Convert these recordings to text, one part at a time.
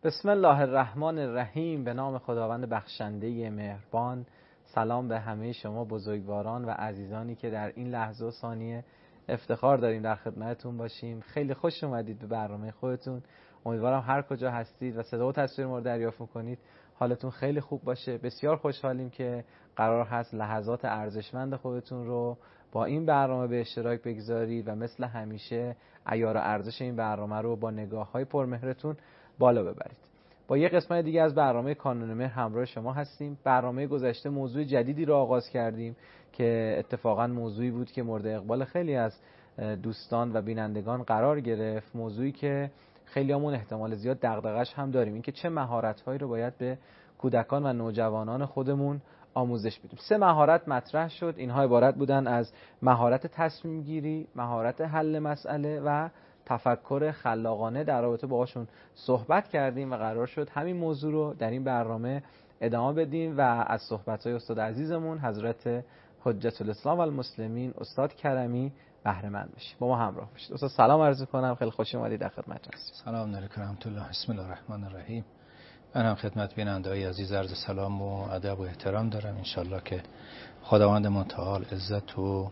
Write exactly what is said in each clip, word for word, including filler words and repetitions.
بسم الله الرحمن الرحیم. به نام خداوند بخشنده مهربان. سلام به همه شما بزرگواران و عزیزانی که در این لحظه و ثانیه افتخار داریم در خدمتتون باشیم. خیلی خوش اومدید به برنامه خودتون. امیدوارم هر کجا هستید و صدا و تصویر ما رو دریافت می‌کنید حالتون خیلی خوب باشه. بسیار خوشحالیم که قرار هست لحظات ارزشمند خودتون رو با این برنامه به اشتراک بگذارید و مثل همیشه عیار ارزش این برنامه رو با نگاه‌های پرمهرتون بالا ببرید. با یک قسمت دیگه از برنامه کانون مهر همراه شما هستیم. برنامه گذشته موضوع جدیدی رو آغاز کردیم که اتفاقا موضوعی بود که مورد اقبال خیلی از دوستان و بینندگان قرار گرفت. موضوعی که خیلیامون احتمال زیاد دغدغش هم داریم، این که چه مهارت‌هایی رو باید به کودکان و نوجوانان خودمون آموزش بدیم. سه مهارت مطرح شد. اینها عبارت بودن از مهارت تصمیم گیری، مهارت حل مسئله و تفکر خلاقانه. در رابطه باهاشون صحبت کردیم و قرار شد همین موضوع رو در این برنامه ادامه بدیم و از صحبت‌های استاد عزیزمون حضرت حجت الاسلام و المسلمین استاد کرمی بهره مند بشیم. با ما همراه باشید. استاد سلام عرض کنم، خیلی خوش اومدید در خدمت هستیم. سلام علیکم و رحمت الله. بسم الله الرحمن الرحیم. من هم خدمت بیننده‌های عزیز عرض سلام و ادب و احترام دارم. انشالله که خداوند متعال عزت و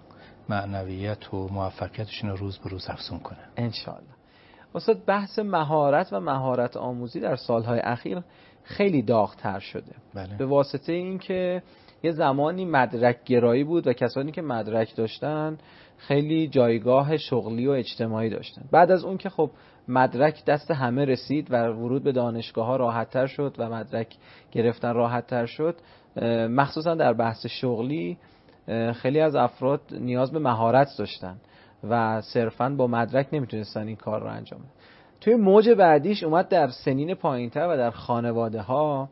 معنویت و موفقیتشون رو روز به روز افزون کنه انشالله. استاد بحث مهارت و مهارت آموزی در سالهای اخیر خیلی داغ‌تر شده. بله. به واسطه اینکه یه زمانی مدرک گرایی بود و کسانی که مدرک داشتن خیلی جایگاه شغلی و اجتماعی داشتن. بعد از اون که خب مدرک دست همه رسید و ورود به دانشگاه‌ها راحت‌تر شد و مدرک گرفتن راحت‌تر شد، مخصوصا در بحث شغلی خیلی از افراد نیاز به مهارت داشتن و صرفاً با مدرک نمیتونستن این کار رو انجام بدن. توی موج بعدیش اومد در سنین پایین‌تر و در خانواده‌ها.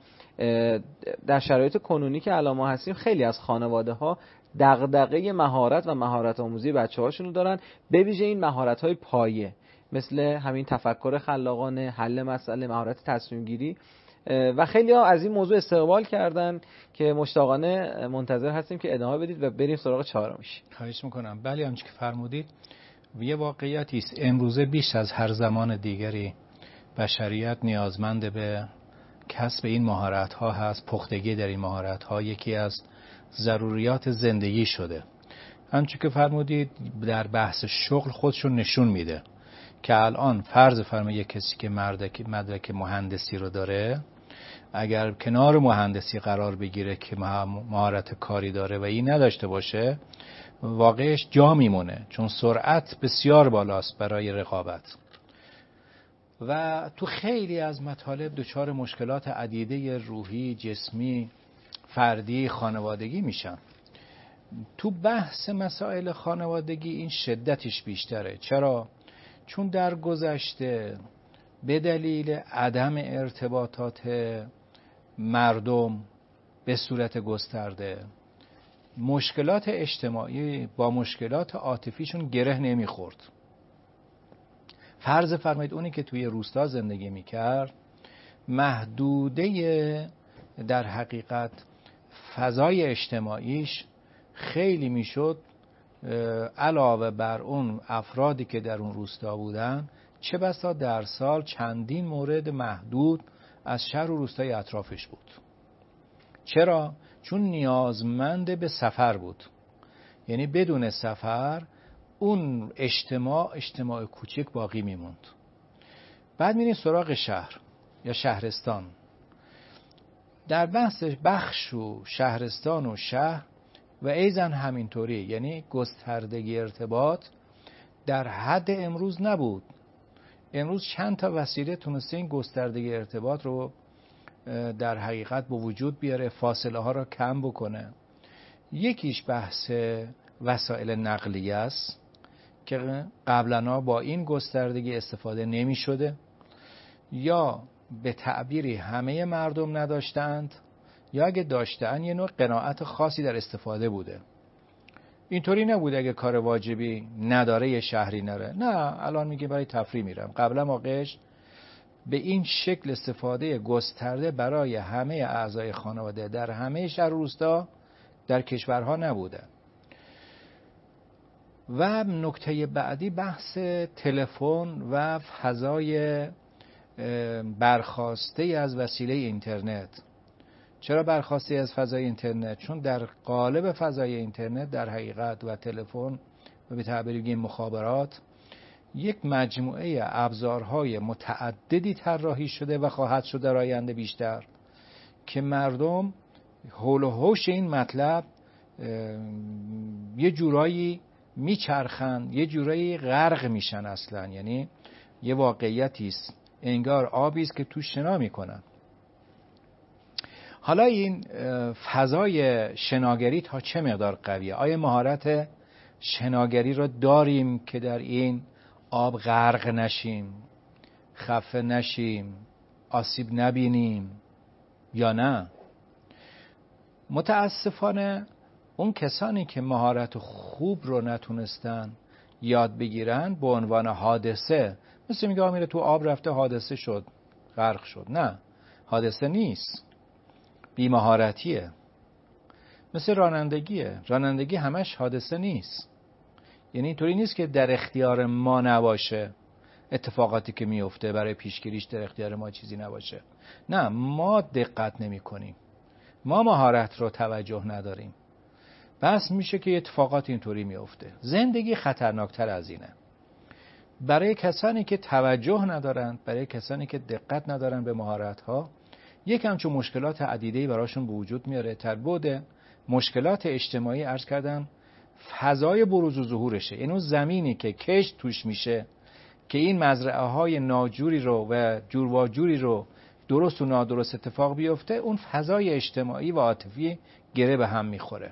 در شرایط کنونی که الان ما هستیم خیلی از خانواده‌ها دغدغه مهارت و مهارت آموزی بچه‌هاشون رو دارن، به ویژه این مهارت‌های پایه مثل همین تفکر خلاقانه، حل مسئله، مهارت تصمیم گیری و خیلی ها از این موضوع استقبال کردن که مشتاقانه منتظر هستیم که ادامه بدید و بریم سراغ چهارمیش. خواهش میکنم. بله، همچون که فرمودید یه واقعیتی است. امروزه بیش از هر زمان دیگری بشریت نیازمند به کسب این مهارت ها هست. پختگی در این مهارت ها یکی از ضروریات زندگی شده. همچون که فرمودید در بحث شغل خودشون نشون میده که الان فرض فرمایید یک کسی که مدرک مدرک مهندسی رو داره، اگر کنار مهندسی قرار بگیره که مهارت کاری داره و این نداشته باشه، واقعش جا میمونه، چون سرعت بسیار بالاست برای رقابت و تو خیلی از مطالب دچار مشکلات عدیده روحی، جسمی، فردی، خانوادگی میشن. تو بحث مسائل خانوادگی این شدتش بیشتره. چرا؟ چون در گذشته به دلیل عدم ارتباطات مردم به صورت گسترده مشکلات اجتماعی با مشکلات عاطفیشون گره نمیخورد. فرض فرمایید اونی که توی روستا زندگی میکرد محدوده در حقیقت فضای اجتماعیش خیلی میشد، علاوه بر اون افرادی که در اون روستا بودن چه بسا در سال چندین مورد محدود از شهر و روستای اطرافش بود. چرا؟ چون نیازمند به سفر بود. یعنی بدون سفر اون اجتماع اجتماع کوچک باقی میموند. بعد میریم سراغ شهر یا شهرستان. در بحث بخش و شهرستان و شهر و ایزن همینطوری، یعنی گستردگی ارتباط در حد امروز نبود. امروز چند تا وسیله تونسته این گستردگی ارتباط رو در حقیقت به وجود بیاره، فاصله ها رو کم بکنه. یکیش بحث وسایل نقلیه است که قبلا با این گستردگی استفاده نمی شده یا به تعبیری همه مردم نداشتند یا اگه داشتن یه نوع قناعت خاصی در استفاده بوده. اینطوری نبوده اگه کار واجبی نداره یه شهری نره. نه، الان میگه برای تفریح میرم. قبلا موقعش به این شکل استفاده گسترده برای همه اعضای خانواده در همه شهر و روستا در کشورها نبوده. و نکته بعدی بحث تلفن و فضای برخواسته از وسیله اینترنت. چرا برخواسته از فضای اینترنت؟ چون در قالب فضای اینترنت در حقیقت و تلفن و به تعبیر بگیم مخابرات یک مجموعه ابزارهای متعددی طراحی شده و خواهد شد در آینده بیشتر که مردم حول و حوش این مطلب یه جورایی میچرخن، یه جورایی غرق میشن اصلا. یعنی یه واقعیتی است، انگار آبی است که توش شنا میکنن. حالا این فضای شناگری تا چه مقدار قویه؟ آیا مهارت شناگری رو داریم که در این آب غرق نشیم، خفه نشیم، آسیب نبینیم یا نه؟ متاسفانه اون کسانی که مهارت خوب رو نتونستن یاد بگیرن به عنوان حادثه، مثل میگه میره تو آب رفته حادثه شد، غرق شد. نه، حادثه نیست، بی‌مهارتیه. مثل رانندگیه، رانندگی همش حادثه نیست. یعنی اینطوری نیست که در اختیار ما نباشه اتفاقاتی که میفته برای پیشگیریش در اختیار ما چیزی نباشه. نه، ما دقت نمی کنیم، ما مهارت رو توجه نداریم، بس میشه که اتفاقات اینطوری میفته. زندگی خطرناکتر از اینه. برای کسانی که توجه ندارن، برای کسانی که دقت ندارن به مهارت ها، یک همچون مشکلات عدیده‌ای براشون به وجود میاره. تر بود مشکلات اجتماعی عرض کردم فضای بروز و ظهورشه، یعنی اون زمینی که کشت توش میشه که این مزرعه های ناجوری رو و جور و جوری رو درست و نادرست اتفاق بیفته، اون فضای اجتماعی و عاطفی گره به هم میخوره.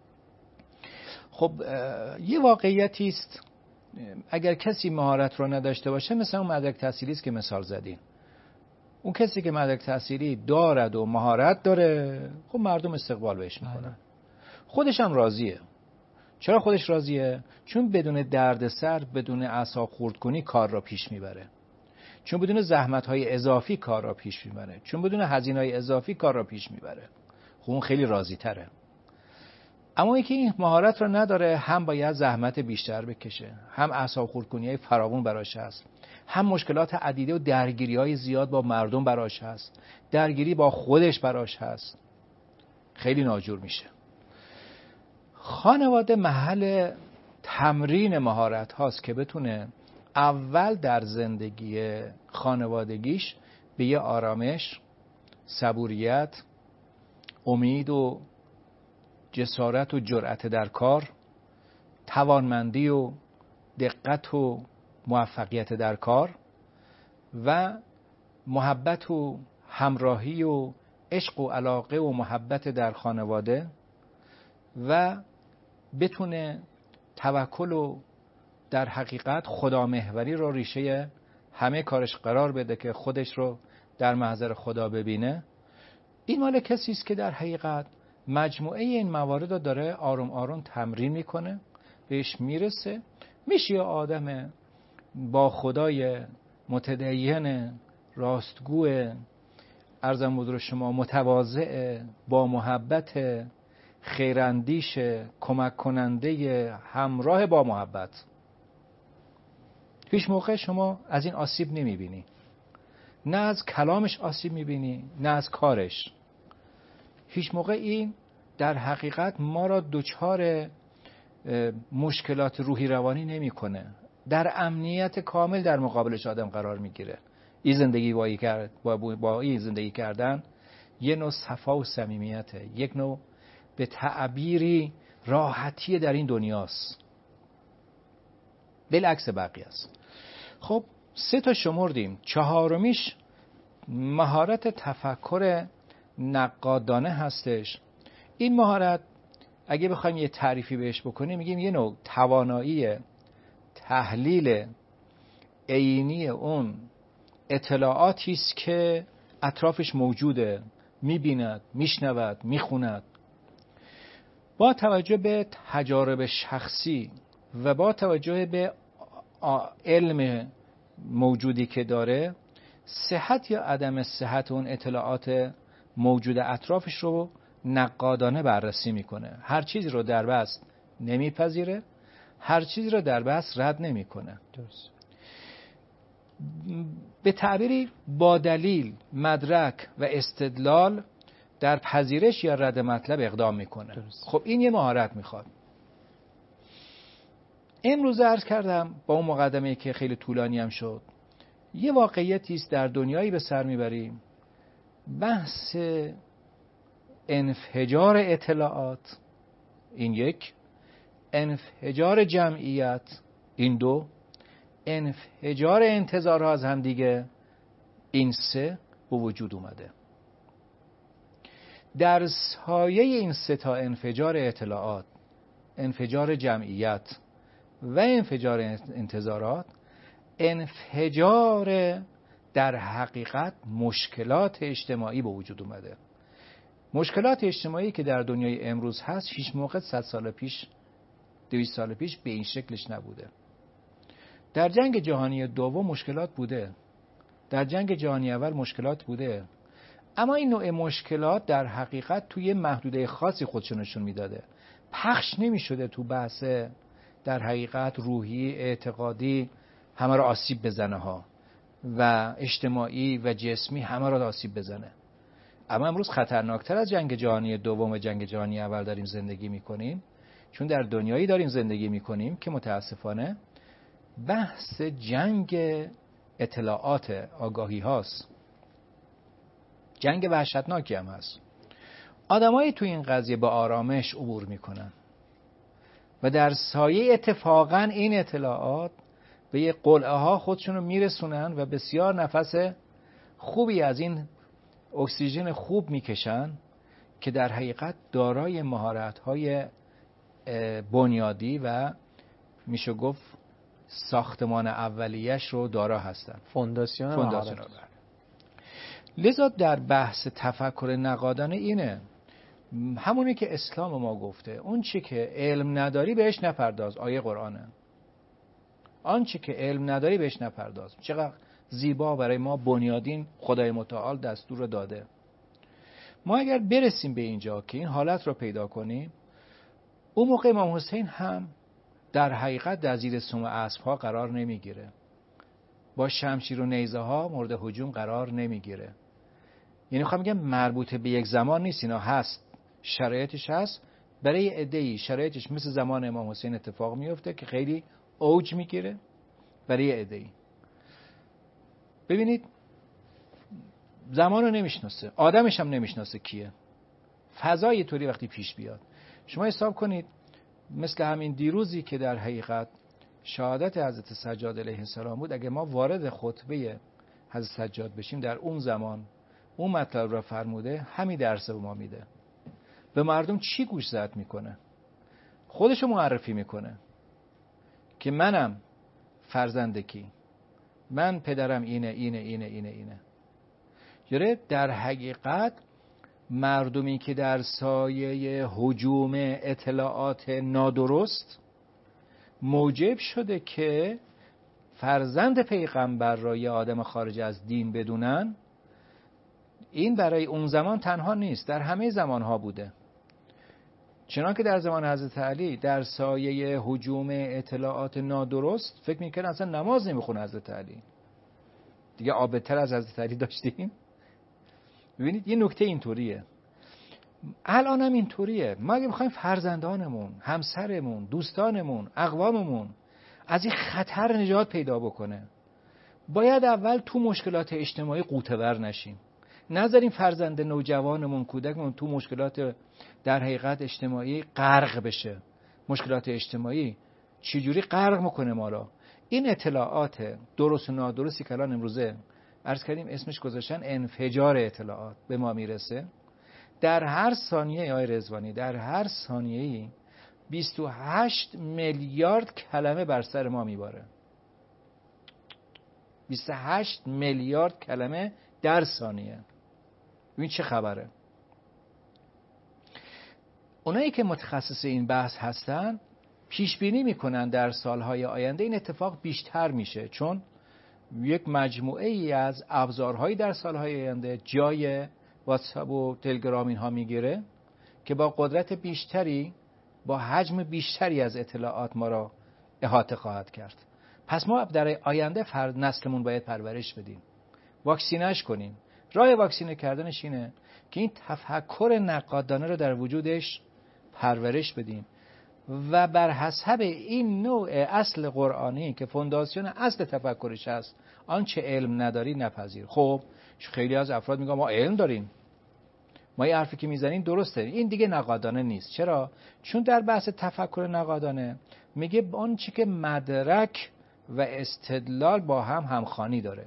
خب یه واقعیتی است، اگر کسی مهارت رو نداشته باشه، مثلا اون مدرک تحصیلی است که مثال زدین، اون کسی که مدرک تحصیلی دارد و مهارت داره، خب مردم استقبال بهش میکنن، خودش هم راضیه. چرا خودش راضیه؟ چون بدون دردسر، بدون اعصاب خورد کنی کار را پیش میبره، چون بدون زحمت‌های اضافی کار را پیش میبره، چون بدون هزینه‌های اضافی کار را پیش میبره. خب اون خیلی راضی تره. اما اینکه این مهارت را نداره، هم باید زحمت بیشتر بکشه، هم اعصاب خردکنی‌های فراوون براش هست، هم مشکلات عدیده و درگیری‌های زیاد با مردم براش هست، درگیری با خودش براش هست، خیلی ناجور میشه. خانواده محل تمرین مهارت هاست که بتونه اول در زندگی خانوادگیش به یه آرامش، صبوریت، امید و جسارت و جرأت در کار، توانمندی و دقت و موفقیت در کار و محبت و همراهی و عشق و علاقه و محبت در خانواده و بتونه توکل و در حقیقت خدامحوری رو ریشه همه کارش قرار بده که خودش رو در محضر خدا ببینه. این مال کسی است که در حقیقت مجموعه این موارد رو داره آروم آروم تمرین میکنه، بهش میرسه، میشه یه آدم با خدای متدین، راستگو، عرضم حضور شما متواضع، با محبت، خیراندیش، کمک کننده، همراه با محبت. هیچ موقع شما از این آسیب نمیبینی، نه از کلامش آسیب میبینی، نه از کارش. هیچ موقع این در حقیقت ما را دچار مشکلات روحی روانی نمیکنه. در امنیت کامل در مقابلش آدم قرار میگیره. این زندگی با, کرد با, با این زندگی کردن یه نوع صفا و صمیمیته، یک نوع به تعبیری راحتی در این دنیاست، بالعکس بقیه است. خب سه تا شمردیم، چهارمیش مهارت تفکر نقادانه هستش. این مهارت اگه بخوایم یه تعریفی بهش بکنیم، میگیم یه نوع توانایی تحلیل عینی اون اطلاعاتی است که اطرافش موجوده، میبیند، میشنود، میخوند، با توجه به تجارب شخصی و با توجه به علم موجودی که داره، صحت یا عدم صحت اون اطلاعات موجود اطرافش رو نقادانه بررسی میکنه. هر چیزی رو در بست نمیپذیره، هر چیزی رو در بست رد نمیکنه. درست. به تعبیری با دلیل، مدرک و استدلال در پذیرش یا رد مطلب اقدام میکنه. درست. خب این یه مهارت میخواد. امروز عرض کردم با اون مقدمه‌ای که خیلی طولانی هم شد، یه واقعیتی است در دنیایی به سر میبریم، بحث انفجار اطلاعات، این یک، انفجار جمعیت، این دو، انفجار انتظارها از هم دیگه، این سه به وجود اومده. در سایه این سه تا انفجار اطلاعات، انفجار جمعیت و انفجار انتظارات، انفجار در حقیقت مشکلات اجتماعی به وجود اومده. مشکلات اجتماعی که در دنیای امروز هست هیچ موقع صد سال پیش، دویست سال پیش به این شکلش نبوده. در جنگ جهانی دوم مشکلات بوده، در جنگ جهانی اول مشکلات بوده، اما این نوع مشکلات در حقیقت توی محدوده خاصی خودشو نشون میداده، پخش نمی شده تو بحث در حقیقت روحی، اعتقادی همه را آسیب بزنه ها و اجتماعی و جسمی همه را آسیب بزنه. اما امروز خطرناکتر از جنگ جهانی دوم و جنگ جهانی اول داریم زندگی میکنیم، چون در دنیایی داریم زندگی میکنیم که متاسفانه بحث جنگ اطلاعات آگاهی هاست، جنگ وحشتناکی هم هست. آدمایی تو این قضیه با آرامش عبور میکنن و در سایه اتفاقا این اطلاعات به یه قلعه ها خودشون رو میرسونن و بسیار نفس خوبی از این اکسیژن خوب میکشن که در حقیقت دارای مهارت های بنیادی و میشه گفت ساختمان اولیش رو دارا هستن، فونداسیون فونداسیون. لذا در بحث تفکر نقادانه اینه، همونی که اسلام ما گفته، اون چی که علم نداری بهش نپرداز، آیه قرآنه. آن چی که علم نداری بهش نپرداز. چقدر زیبا برای ما بنیادین خدای متعال دستور رو داده. ما اگر برسیم به اینجا که این حالت رو پیدا کنیم، اون موقع امام حسین هم در حقیقت در زیر سم اسب ها قرار نمیگیره، با شمشیر و نیزه ها مورد هجوم قرار نمیگیره. یعنی میخوام بگم مربوط به یک زمان نیست، اینا هست، شرایطش هست. برای عده‌ای شرایطش مثل زمان امام حسین اتفاق میفته که خیلی اوج میگیره، برای عده‌ای. ببینید زمان رو نمیشناسه، آدمش هم نمیشناسه کیه. فضای طوری وقتی پیش بیاد، شما حساب کنید مثل همین دیروزی که در حقیقت شهادت حضرت سجاد علیه السلام بود، اگه ما وارد خطبه حضرت سجاد بشیم در اون زمان، اون مطلب رو فرموده، همین درس به ما میده. به مردم چی گوش زد میکنه؟ خودشو معرفی میکنه که منم فرزند کی، من پدرم اینه اینه اینه اینه اینه. یاره در حقیقت مردمی که در سایه هجوم اطلاعات نادرست موجب شده که فرزند پیغمبر را یه آدم خارج از دین بدونن، این برای اون زمان تنها نیست، در همه زمانها بوده. چنان که در زمان حضرت علی در سایه هجوم اطلاعات نادرست فکر میکنن اصلا نماز نمیخونه حضرت علی. دیگه عابدتر از حضرت علی داشتیم؟ ببینید یه نکته اینطوریه، الان هم اینطوریه. ما اگه بخوایم فرزندانمون، همسرمون، دوستانمون، اقواممون از این خطر نجات پیدا بکنه، باید اول تو مشکلات اجتماعی غوطه‌ور نشیم. نذاریم فرزند نوجوانمون، کودکمون تو مشکلات در حقیقت اجتماعی غرق بشه. مشکلات اجتماعی چجوری غرق میکنه ما را؟ این اطلاعات درست و نادرستی که الان امروزه عرض کردیم اسمش گذاشتن انفجار اطلاعات به ما میرسه، در هر ثانیه آقای رضوانی، در هر ثانیه‌ای بیست و هشت میلیارد کلمه بر سر ما میباره. بیست و هشت میلیارد کلمه در ثانیه. ببین چه خبره. اونایی که متخصص این بحث هستن پیش بینی میکنن در سالهای آینده این اتفاق بیشتر میشه، چون یک مجموعه ای از ابزارهایی در سالهای آینده جای واتساپ و تلگرام اینها میگیره که با قدرت بیشتری، با حجم بیشتری از اطلاعات ما را احاطه خواهد کرد. پس ما در آینده فرد نسلمون باید پرورش بدیم، واکسینش کنیم. راه واکسینه کردنش اینه که این تفکر نقادانه رو در وجودش پرورش بدیم و بر حسب این نوع اصل قرآنی که فونداسیون اصل تفکرش هست، آنچه علم نداری نپذیر. خب خیلی از افراد میگن ما علم داریم، ما این حرفی که میزنیم درسته. این دیگه نقادانه نیست. چرا؟ چون در بحث تفکر نقادانه میگه آنچه که مدرک و استدلال با هم همخوانی داره.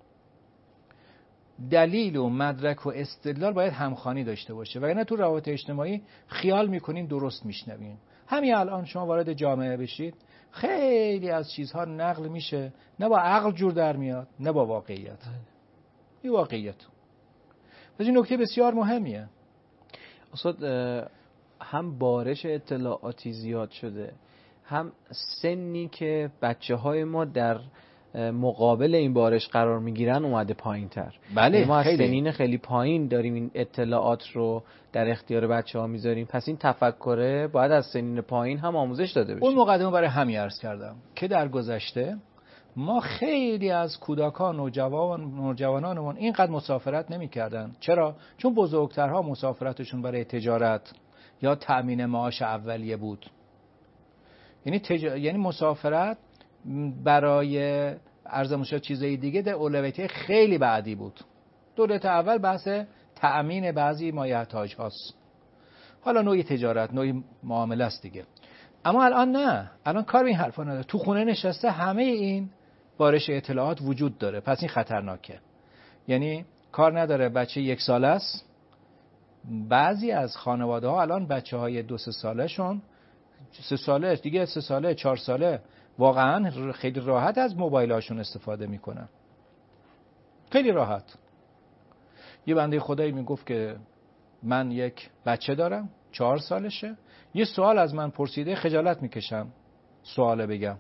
دلیل و مدرک و استدلال باید همخوانی داشته باشه، وگرنه تو روابط اجتماعی خیال میکنیم درست میشنویم. همین الان شما وارد جامعه بشید، خیلی از چیزها نقل میشه، نه با عقل جور در میاد نه با واقعیت. این واقعیت. پس این نکته بسیار مهمیه. استاد، هم بارش اطلاعاتی زیاد شده، هم سنی که بچه های ما در مقابل این بارش قرار میگیرن اومده پایین تر. بله، ما از خیلی. سنین خیلی پایین داریم این اطلاعات رو در اختیار بچه ها میذاریم. پس این تفکره باید از سنین پایین هم آموزش داده بشه. اون مقدمه برای همین عرض کردم که در گذشته ما خیلی از کودکان و نوجوان نوجوانانمون اینقدر مسافرت نمی‌کردن. چرا؟ چون بزرگترها مسافرتشون برای تجارت یا تأمین معاش اولیه بود. یعنی تج... یعنی مسافرت برای عرض شد چیزای دیگه در اولویت خیلی بعدی بود. دولت اول بحث تأمین بعضی مایحتاج هاست. حالا نوعی تجارت، نوعی معامله است دیگه. اما الان نه، الان کار به این حرفا نداره. تو خونه نشسته همه این بارش اطلاعات وجود داره. پس این خطرناکه. یعنی کار نداره بچه یک ساله است. بعضی از خانواده ها الان بچه های دو سه ساله شون سه ساله دیگه سه ساله چهار ساله واقعا خیلی راحت از موبایل هاشون استفاده میکنن. خیلی راحت. یه بنده خدایی میگفت که من یک بچه دارم چهار سالشه، یه سوال از من پرسیده، خجالت میکشم سواله بگم.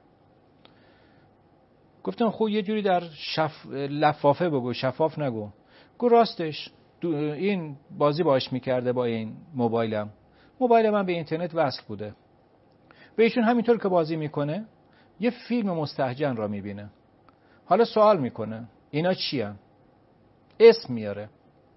گفتم خب یه جوری در شف... لفافه بگو، شفاف نگو. گفت راستش این بازی باش میکرده با این موبایلم. موبایل من به اینترنت وصل بوده. و ایشون همینطور که بازی میکنه یه فیلم مستهجن را میبینه. حالا سوال میکنه اینا چی هن؟ اسم میاره.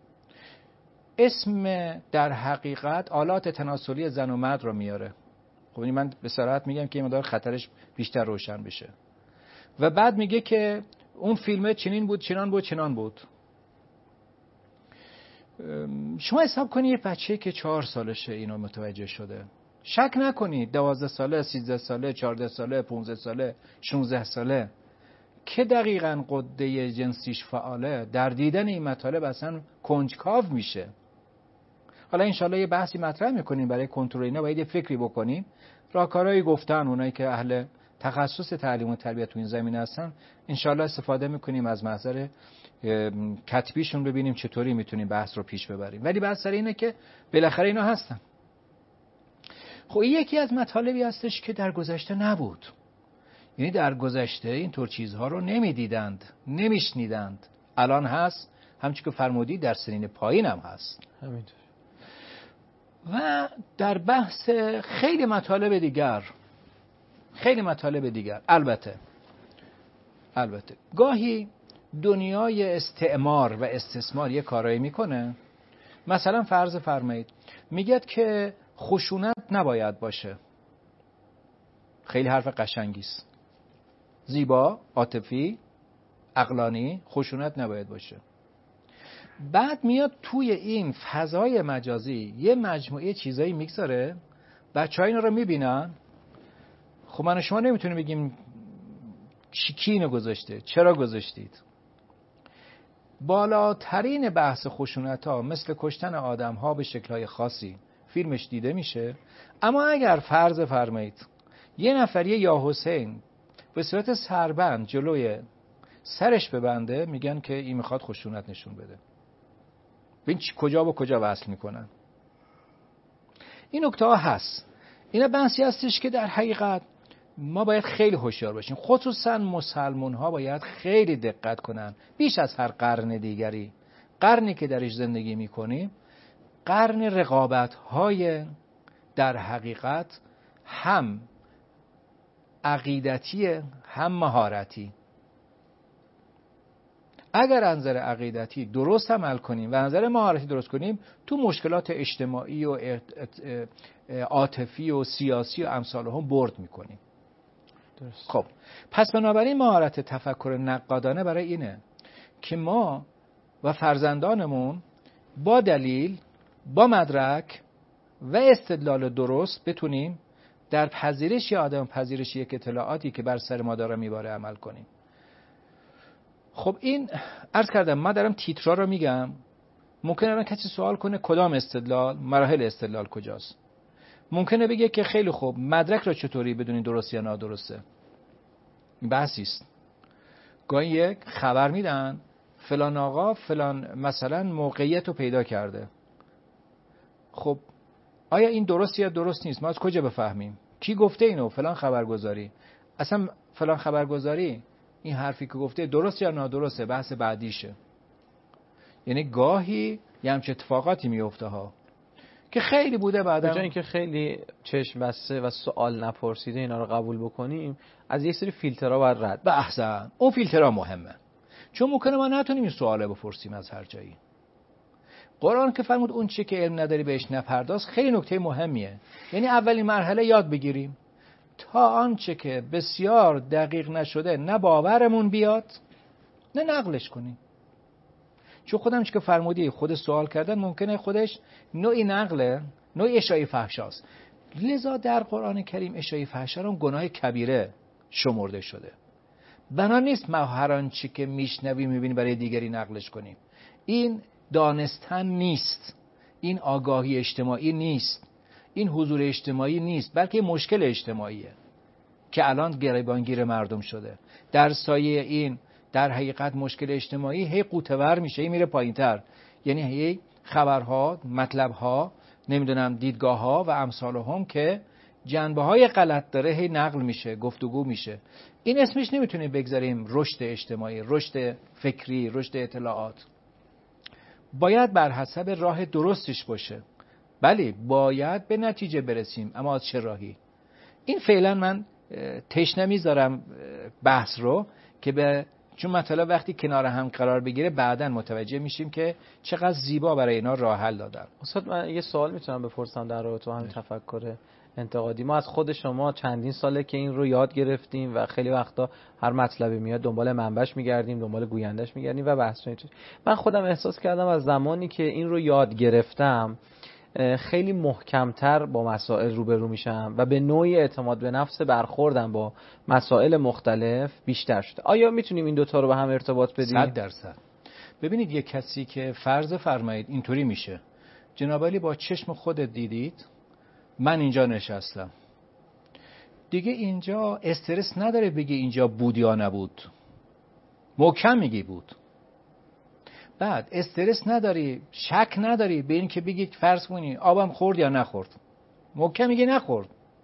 اسم در حقیقت آلات تناسلی زن و مرد رو میاره. خب من به صراحت میگم که این مدار خطرش بیشتر روشن بشه. و بعد میگه که اون فیلمه چنین بود چنان بود چنان بود. شما حساب کنید یه بچه که چهار سالشه اینو متوجه شده، شک نکنید دوازده ساله، سیزده ساله، چهارده ساله، پونزده ساله، شانزده ساله که دقیقاً غده جنسیش فعاله، در دیدن این مطالب اصلا کنجکاو میشه. حالا انشالله یه بحثی مطرح میکنیم برای کنترل اینا، باید یه فکری بکنیم. راهکارهایی گفتن اونایی که اهل تخصص تعلیم و تربیت تو این زمینه هستن، انشالله استفاده میکنیم از محضر کتبیشون، ببینیم چطوری میتونیم بحث رو پیش ببریم. ولی بحث سر اینه که بالاخره اینا هستن. خب این یکی از مطالبی هستش که در گذشته نبود. یعنی در گذشته اینطور چیزها رو نمیدیدند، نمیشنیدند. الان هست، همچون که فرمودی در سنین پایین هم هست. همینطور. و در بحث خیلی مطالب دیگر خیلی مطالب دیگر البته البته گاهی دنیای استعمار و استثمار یه کارایی میکنه. مثلا فرض فرمایید میگه که خشونت نباید باشه. خیلی حرف قشنگی است، زیبا، عاطفی، عقلانی. خشونت نباید باشه. بعد میاد توی این فضای مجازی یه مجموعه چیزایی میگذاره، بچه‌ها اینا رو میبینن. خب من و شما نمیتونیم بگیم کی اینو گذاشته، چرا گذاشتید. بالاترین بحث خشونت ها مثل کشتن آدم ها به شکل‌های خاصی فیلمش دیده میشه. اما اگر فرض فرمایید یه نفریه یا حسین به صورت سربند جلوی سرش ببنده، میگن که این میخواد خشونت نشون بده. ببین کجا با کجا وصل میکنن. این نکته ها هست. اینا بحثی هستش که در حقیقت ما باید خیلی هوشیار باشیم. خصوصا مسلمان ها باید خیلی دقت کنن، بیش از هر قرن دیگری. قرنی که درش زندگی میکنیم قرن رقابت های در حقیقت هم عقیدتی هم مهارتی. اگر از نظر عقیدتی درست عمل کنیم و از نظر مهارتی درست کنیم، تو مشکلات اجتماعی و عاطفی و سیاسی و امثال هم برد میکنیم. درست. خب پس بنابراین مهارت تفکر نقادانه برای اینه که ما و فرزندانمون با دلیل، با مدرک و استدلال درست بتونیم در پذیرش یا عدم پذیرش یک اطلاعاتی که بر سر ما داره میباره عمل کنیم. خب این عرض کردم، من دارم تیترا رو میگم، ممکنه الان کسی سوال کنه کدام استدلال، مراحل استدلال کجاست. ممکنه بگه که خیلی خوب مدرک رو چطوری بدونین درست یا نادرسته. این بحثی است. گاهی یک خبر میدن فلان آقا فلان مثلا موقعیت رو پیدا کرده. خب آیا این درست یا درست نیست؟ ما از کجا بفهمیم؟ کی گفته اینو؟ فلان خبرگزاری. اصلا فلان خبرگزاری این حرفی که گفته درست یا نادرسته بحث بعدیشه. یعنی گاهی یه همچه اتفاقاتی میفته ها که خیلی بوده بعدا به جای اینکه خیلی چشم بسته و سوال نپرسیده اینا رو قبول بکنیم، از یک سری فیلترها باید رد. به احسن، اون فیلترها مهمه، چون ممکنه ما نتونیم این سواله بپرسیم از هر جایی. قرآن که فرمود اون چی که علم نداری بهش نپرداز، خیلی نکته مهمیه. یعنی اولین مرحله یاد بگیریم تا آنچه که بسیار دقیق نشده نه باورمون بیاد نه نقلش کنیم. چون خودم چی که فرمودی خود سوال کردن ممکنه خودش نوعی نقله، نوعی اشاعه فحشاست. لذا در قرآن کریم اشاعه فحشا رو گناه کبیره شمرده شده. بنا نیست ما هر آنچه که میشنویم میبینیم برای دیگری نقلش کنیم. این دانستن نیست، این آگاهی اجتماعی نیست، این حضور اجتماعی نیست، بلکه مشکل اجتماعیه که الان گریبانگیر مردم شده. در سایه این در حقیقت مشکل اجتماعی هی قوتور میشه، هی میره پایینتر. یعنی هی خبرها، مطلبها، نمیدونم دیدگاهها و امثال هم که جنبه های غلط داره هی نقل میشه، گفتگو میشه. این اسمش نمیتونیم بگذاریم رشد اجتماعی، رشد فکری، رشد اطلاعات. باید بر حسب راه درستش باشه. بله باید به نتیجه برسیم، اما از چه راهی؟ این فعلا من تشنه میذارم بحث رو که به چون مطلب وقتی کنار هم قرار بگیره بعداً متوجه میشیم که چقدر زیبا برای اینا راه حل دادن. استاد من یه سوال میتونم بپرسم در رابطه با همین تفکر انتقادی؟ ما از خود شما چندین ساله که این رو یاد گرفتیم و خیلی وقتا هر مطلبی میاد دنبال منبعش میگردیم، دنبال گویندش میگردیم و بحث می‌کنیم. من خودم احساس کردم از زمانی که این رو یاد گرفتم خیلی محکمتر با مسائل روبرو میشم و به نوعی اعتماد به نفس برخوردم با مسائل مختلف بیشتر شده. آیا میتونیم این دوتا رو به هم ارتباط بدیم؟ صد درصد. ببینید یک کسی که فرض فرمایید اینطوری میشه، جناب علی با چشم خودت دیدید من اینجا نشستم، دیگه اینجا استرس نداره بگی اینجا بود یا نبود، محکم میگی بود. بعد استرس نداری، شک نداری به این که بگی فرض کنی آبم خورد یا نخورد، محکم میگی نخورد.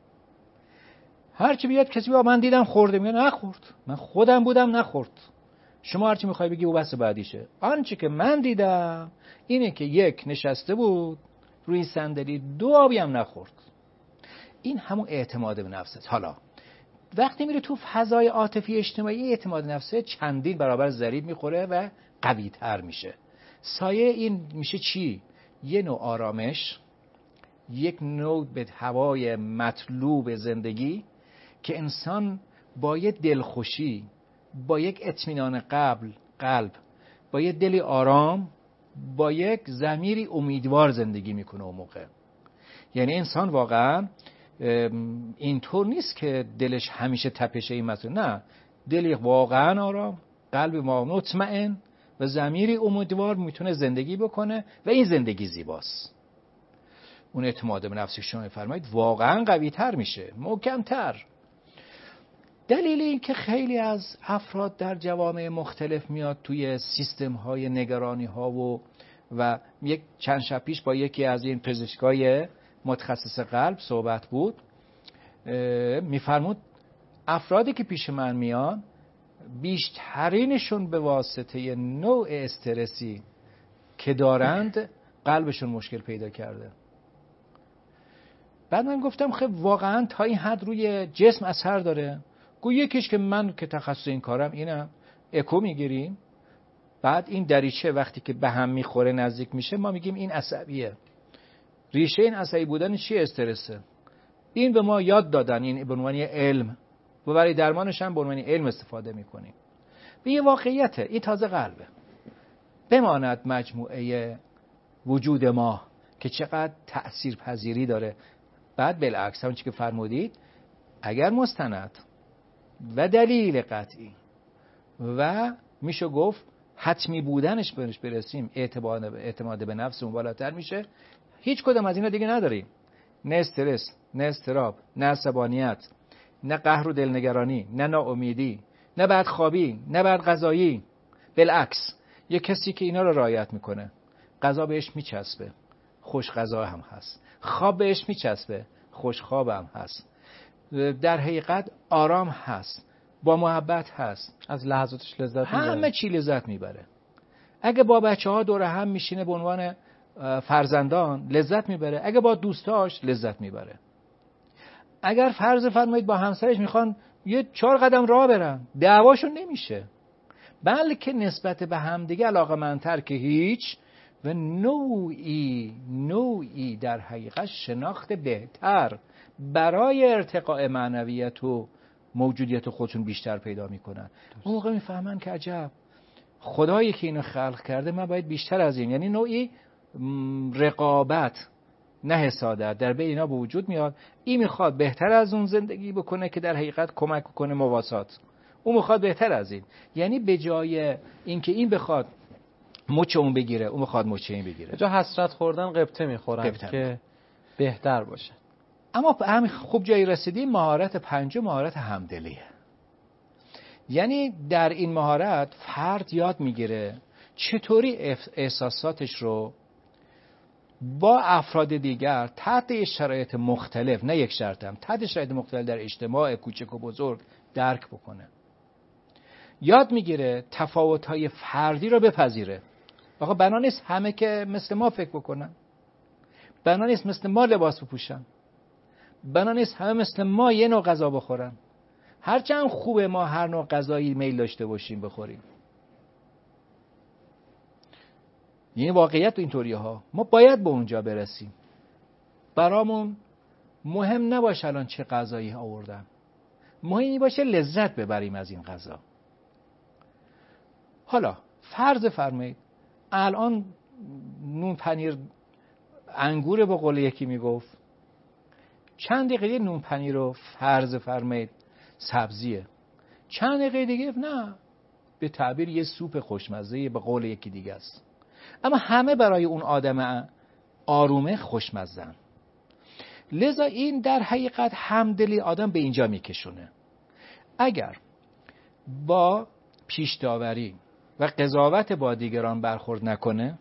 هرچی بیاد کسی بگه من دیدم خورده، میگه نخورد، من خودم بودم نخورد. شما هرچی میخوای بگی او بس بعدیشه. آنچه که من دیدم اینه که یک نشسته بود روی صندلی، دو آبی هم نخورد. این همون اعتماد به نفسه. حالا وقتی میره تو فضای عاطفی اجتماعی، اعتماد به نفسه چندین برابر ضریب میخوره و قوی تر میشه. سایه این میشه چی؟ یه نوع آرامش، یک نوع به هوای مطلوب زندگی که انسان با یه دلخوشی، با یک اطمینان قلب قلب با یه دلی آرام، با یک ضمیری امیدوار زندگی میکنه اون موقع. یعنی انسان واقعا اینطور نیست که دلش همیشه تپشه این مسئله، نه، دلی واقعا آرام، قلب مطمئن و ضمیری امیدوار میتونه زندگی بکنه و این زندگی زیباست. اون اعتماد به نفس شما میفرمایید واقعا قوی تر میشه، محکم تر. دلیل این که خیلی از افراد در جوامع مختلف میاد توی سیستم های نگرانی ها و و یک چند شب پیش با یکی از این پزشکای متخصص قلب صحبت بود، میفرمود افرادی که پیش من میان بیشترینشون به واسطه نوع استرسی که دارند قلبشون مشکل پیدا کرده. بعد من گفتم خب واقعا تا این حد روی جسم اثر داره؟ گو یکیش که من که تخصص این کارم اینم، اکو میگیریم، بعد این دریچه وقتی که به هم میخوره نزدیک میشه ما میگیم این عصبیه. ریشه این عصبی بودن چیه؟ استرسه. این به ما یاد دادن، این به عنوان علم و برای درمانش هم به عنوان علم استفاده میکنیم. به یه واقعیته، این تازه قلبه. بماند مجموعه وجود ما که چقدر تأثیر پذیری داره. بعد بالعکس همون چی که فرمودید، اگر مستند و دلیل قطعی و میشه گفت حتمی بودنش بهش برسیم، اعتماد اعتماد به نفسمون بالاتر میشه. هیچ کدوم از اینا دیگه نداریم. نه استرس، نه اضطراب، نه عصبانیت، نه قهر و دلنگرانی، نه ناامیدی، نه بدخوابی، نه بدغذایی. بالعکس یه کسی که اینا رو رعایت میکنه، غذا بهش میچسبه، خوش غذا هم هست. خواب بهش میچسبه، خوش خواب هم هست. در حقیقت آرام هست، با محبت هست، از لحظاتش لذت میبره، همه چی لذت میبره. اگه با بچه ها دور هم میشینه به عنوان فرزندان لذت میبره، اگه با دوستاش لذت میبره. اگر فرض فرمایید با همسرش میخوان یه چهار قدم راه برن، دعواشون نمیشه، بلکه نسبت به همدیگه علاقه‌مندتر که هیچ و نوعی نوعی در حقیقت شناخت بهتر برای ارتقاء معنویت و موجودیت خودشون بیشتر پیدا میکنن. اون موقع میفهمن که عجب خدایی که اینو خلق کرده، من باید بیشتر از این، یعنی نوعی رقابت نه حسادت در بین اینا به وجود میاد. این میخواد بهتر از اون زندگی بکنه که در حقیقت کمک کنه مواسات، اون میخواد بهتر از این، یعنی به جای اینکه این بخواد مچ اون بگیره، اون میخواد مچ این بگیره. به جای حسرت خوردن قبطه میخورن که بهتر باشه. اما همین خوب جایی رسیدیم. مهارت پنجم مهارت همدلیه. یعنی در این مهارت فرد یاد میگیره چطوری احساساتش رو با افراد دیگر تحت شرایط مختلف، نه یک شرط هم، تحت شرایط مختلف در اجتماع کوچک و بزرگ درک بکنه. یاد میگیره تفاوت‌های فردی رو بپذیره. آقا بنا نیست همه که مثل ما فکر بکنن، بنا نیست مثل ما لباس بپوشن، بنا نیست همه مثل ما یه نوع غذا بخورن، هرچند خوبه ما هر نوع غذایی میل داشته باشیم بخوریم. یعنی واقعیت اینطوریه ها، ما باید به اونجا برسیم. برامون مهم نباشه الان چه غذایی آوردن، مهمی باشه لذت ببریم از این غذا. حالا فرض فرمایید الان نون پنیر انگور به قول یکی میگفت، چند دقیقه نون پنیر رو فرض فرمایید سبزیه، چند دقیقه دیگه نه، به تعبیر یه سوپ خوشمزه به قول یکی دیگه است. اما همه برای اون آدم آرومه خوشمزن. لذا این در حقیقت همدلی آدم به اینجا میکشونه. اگر با پیش داوری و قضاوت با دیگران برخورد نکنه،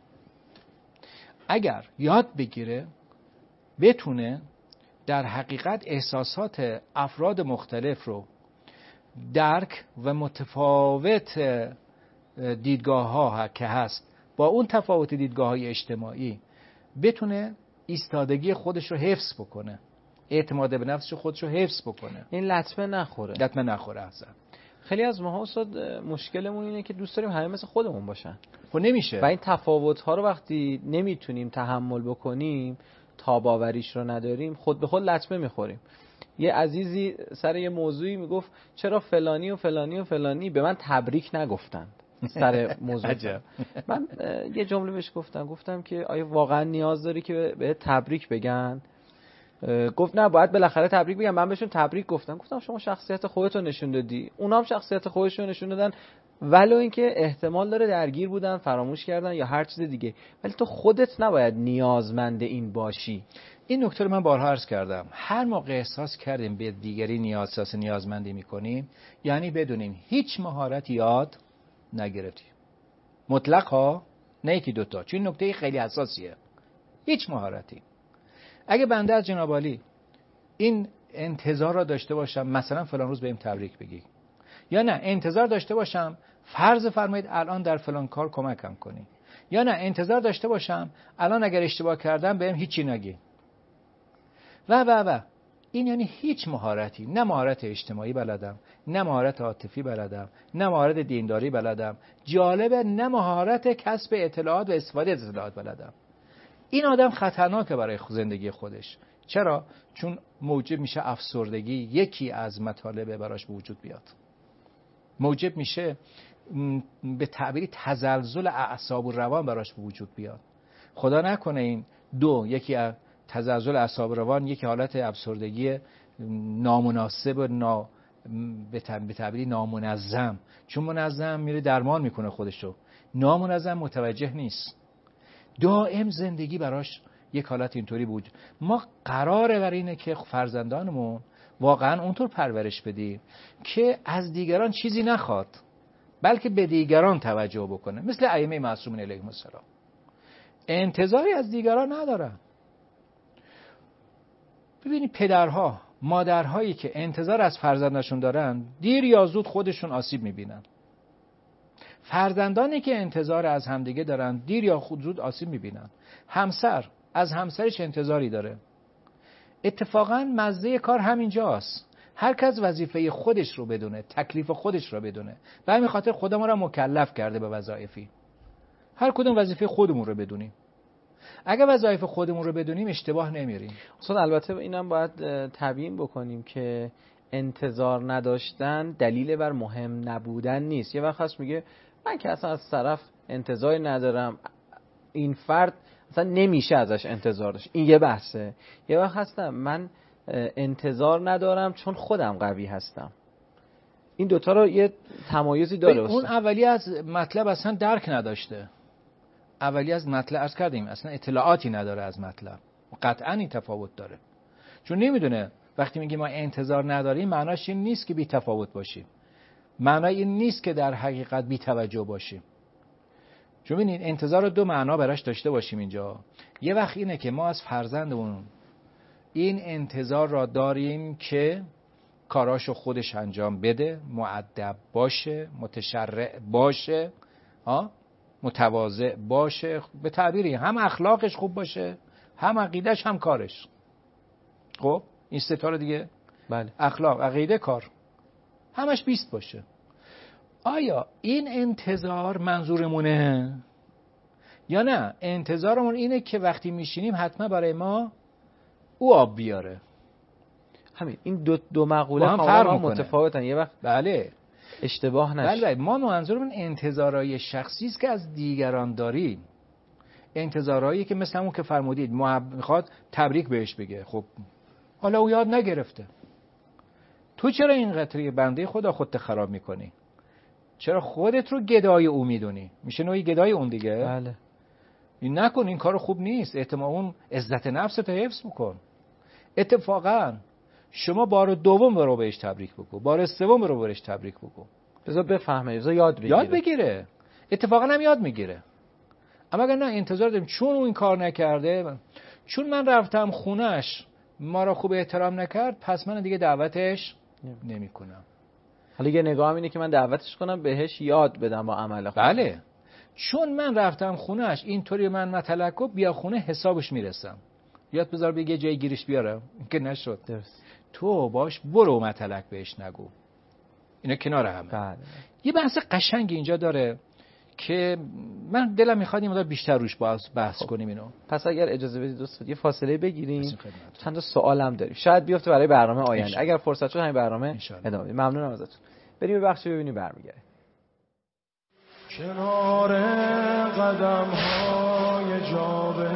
اگر یاد بگیره بتونه در حقیقت احساسات افراد مختلف رو درک و متفاوت دیدگاه ها که هست با اون تفاوت دیدگاه های اجتماعی بتونه ایستادگی خودش رو حفظ بکنه، اعتماد به نفسش خودش رو حفظ بکنه، این لطمه نخوره لطمه نخوره. اصلا خیلی از ماها استاد مشکلمون اینه که دوست داریم همه مثل خودمون باشن، خب نمیشه، و این تفاوت ها رو وقتی نمیتونیم تحمل بکنیم، تاباوریش رو نداریم، خود به خود لطمه میخوریم. یه عزیزی سر یه موضوعی میگفت چرا فلانی و فلانی و فلانی به من تبریک نگفتن سر موضوع. من یه جمله بهش گفتم، گفتم که آیا واقعا نیاز داری که به تبریک بگن؟ گفت نه، باید بالاخره تبریک بگم. من بهشون تبریک گفتم، گفتم شما شخصیت خودتو نشون دادی، اونا هم شخصیت خودشون نشون دادن، ولو اینکه احتمال داره درگیر بودن، فراموش کردن یا هر چیز دیگه، ولی تو خودت نباید نیازمند این باشی. این نکته رو من بارها عرض کردم. هر موقع احساس کردیم به دیگری نیاز احساس نیازمندی میکنیم، یعنی بدونیم هیچ مهارت یاد نگرفتیم. مطلق ها، نه یکی دوتا، چون این نکته خیلی حساسیه. هیچ مهارتی. اگه بنده از جناب عالی این انتظار را داشته باشم مثلا فلان روز بهم تبریک بگی، یا نه انتظار داشته باشم فرض فرمایید الان در فلان کار کمکم کنی، یا نه انتظار داشته باشم الان اگر اشتباه کردم بهم هیچی نگی، و و و این یعنی هیچ مهارتی، نه مهارت اجتماعی بلدم، نه مهارت عاطفی بلدم، نه مهارت دینداری بلدم، جالبه نه مهارت کسب اطلاعات و استفاده از اطلاعات بلدم. این آدم خطرناکه برای زندگی خودش. چرا؟ چون موجب میشه افسردگی، یکی از مطالب براش به وجود بیاد. موجب میشه به تعبیری تزلزل اعصاب و روان براش به وجود بیاد. خدا نکنه این دو، یکی از تزلزل اعصاب و روان، یکی حالت افسردگی نامناسب و نا به تعبیری نامنظم، چون منظم میره درمان میکنه خودشو، نامنظم متوجه نیست، دائم زندگی براش یک حالت اینطوری بود. ما قراره بر اینه که فرزندانمون واقعا اونطور پرورش بدیم که از دیگران چیزی نخواد، بلکه به دیگران توجه بکنه، مثل ائمه معصومین علیهم السلام. انتظاری از دیگران ندارن. ببینید پدرها، مادرهایی که انتظار از فرزندشون دارن، دیر یا زود خودشون آسیب میبینن. فرزندانی که انتظار از همدیگه دارن، دیر یا زود آسیب میبینن. همسر از همسرش انتظاری داره. اتفاقا مزه کار همینجاست. هر کس وظیفه خودش رو بدونه، تکلیف خودش رو بدونه. به همین خاطر خدا ما رو مکلف کرده به وظایفی. هر کدوم وظیفه خودمون رو بدونیم. اگه وظایف خودمون رو بدونیم اشتباه نمیریم. اصلا البته اینم باید تبیین بکنیم که انتظار نداشتن دلیل بر مهم نبودن نیست. یه وقت هست میگه من که اصلا از طرف انتظاری ندارم، این فرد اصلا نمیشه ازش انتظار داشت، این یه بحثه. یه وقت هستم من انتظار ندارم چون خودم قوی هستم. این دوتا رو یه تمایزی داره. اون اولی از مطلب اصلا درک نداشته، اولی از مطلب عرض کردیم اصلا اطلاعاتی نداره از مطلب، قطعا این تفاوت داره. چون نمیدونه وقتی میگه ما انتظار نداریم معناش این نیست که بی تفاوت باشیم، معنای این نیست که در حقیقت بی توجه باشیم. چون ببینید انتظار رو دو معنا براش داشته باشیم اینجا. یه وقت اینه که ما از فرزندمون این انتظار را داریم که کاراشو خودش انجام بده، مؤدب باشه، متشرع باشه، ها، متواضع باشه، به تعبیری هم اخلاقش خوب باشه، هم عقیدش، هم کارش. خب این سه تا رو دیگه، بله، اخلاق، عقیده، کار، همش بیست باشه. آیا این انتظار منظورمونه یا نه؟ انتظارمون اینه که وقتی میشینیم حتما برای ما او آب بیاره. همین این دو دو مقوله هم فرق میکنه، متفاوتن. یه وقت بله اشتباه نشه. بله, بله. ما منظورمون انتظارهای شخصی است که از دیگران داریم، انتظارهایی که مثل همون که فرمودید میخواد تبریک بهش بگه. خب حالا او یاد نگرفته، تو چرا این قطری بنده خدا خودت خراب میکنی؟ چرا خودت رو گدای او میدونی؟ میشه نوعی گدای اون دیگه. بله. این نکن، این کار خوب نیست. احتمال اون عزت نفست رو حفظ بکن. اتفاقا شما بار دوم برو بهش تبریک بگو، بار سوم برو بهش تبریک بگو، بذار بفهمه، بذار یاد بگیره. یاد بگیره. اتفاقا هم یاد میگیره. اما اگر نه انتظار داریم چون اون این کار نکرده، چون من رفتم خونش ما را خوب احترام نکرد، پس من دیگه دعوتش نمیکنم. حالا یه نگاه اینه که من دعوتش کنم بهش یاد بدم با عمل خودم. بله، چون من رفتم خونش اینطوری من متلکو بیا خونه حسابش میرسم، یاد بذار بگه جای گیرش بیارم، که نشد. درست. تو باش برو متلک بهش نگو. اینا کنار همه. بله. یه بحث قشنگ اینجا داره که من دلم میخواد این مقدار بیشتر روش بحث خب. کنیم اینو. پس اگر اجازه بدید دوستان یه فاصله بگیریم، چند تا سوال هم داریم، شاید بیفته برای برنامه آینده. اگر فرصت شد همین برنامه ادامه بدیم. ممنونم ازتون. بریم به بخشی ببینیم برمیگردیم. کنار قدم های جابه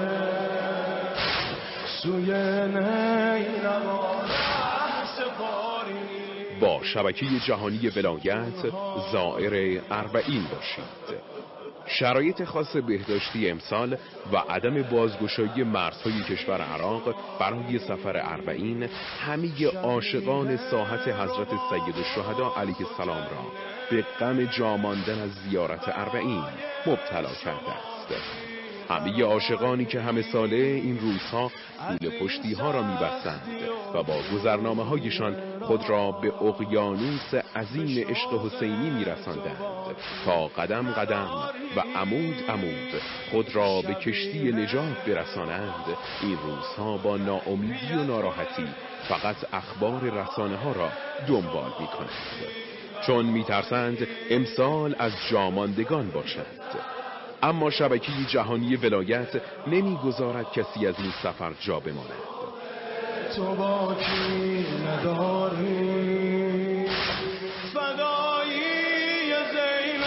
سوی نیلوان سپاری، با شبکه جهانی ولایت زائر اربعین باشید. شرایط خاص بهداشتی امسال و عدم بازگشایی مرزهای کشور عراق برای سفر اربعین همه عاشقان ساحت حضرت سید الشهدا علیه السلام را به غم جا ماندن از زیارت اربعین مبتلا کرده است. همه عاشقانی که همه ساله این روزها گول پشتی ها را می‌بستند و با گذرنامه هایشان خود را به اقیانوس عظیم عشق حسینی می‌رساندند تا قدم قدم و عمود عمود خود را به کشتی نجات برسانند. این روزها با ناامیدی و ناراحتی فقط اخبار رسانه ها را دنبال می‌کنند، چون می‌ترسند امسال از جاماندگان باشند. اما شبکه جهانی ولایت نمیگذارد کسی از این سفر جا بماند. تو باکی نداری فدایی زینب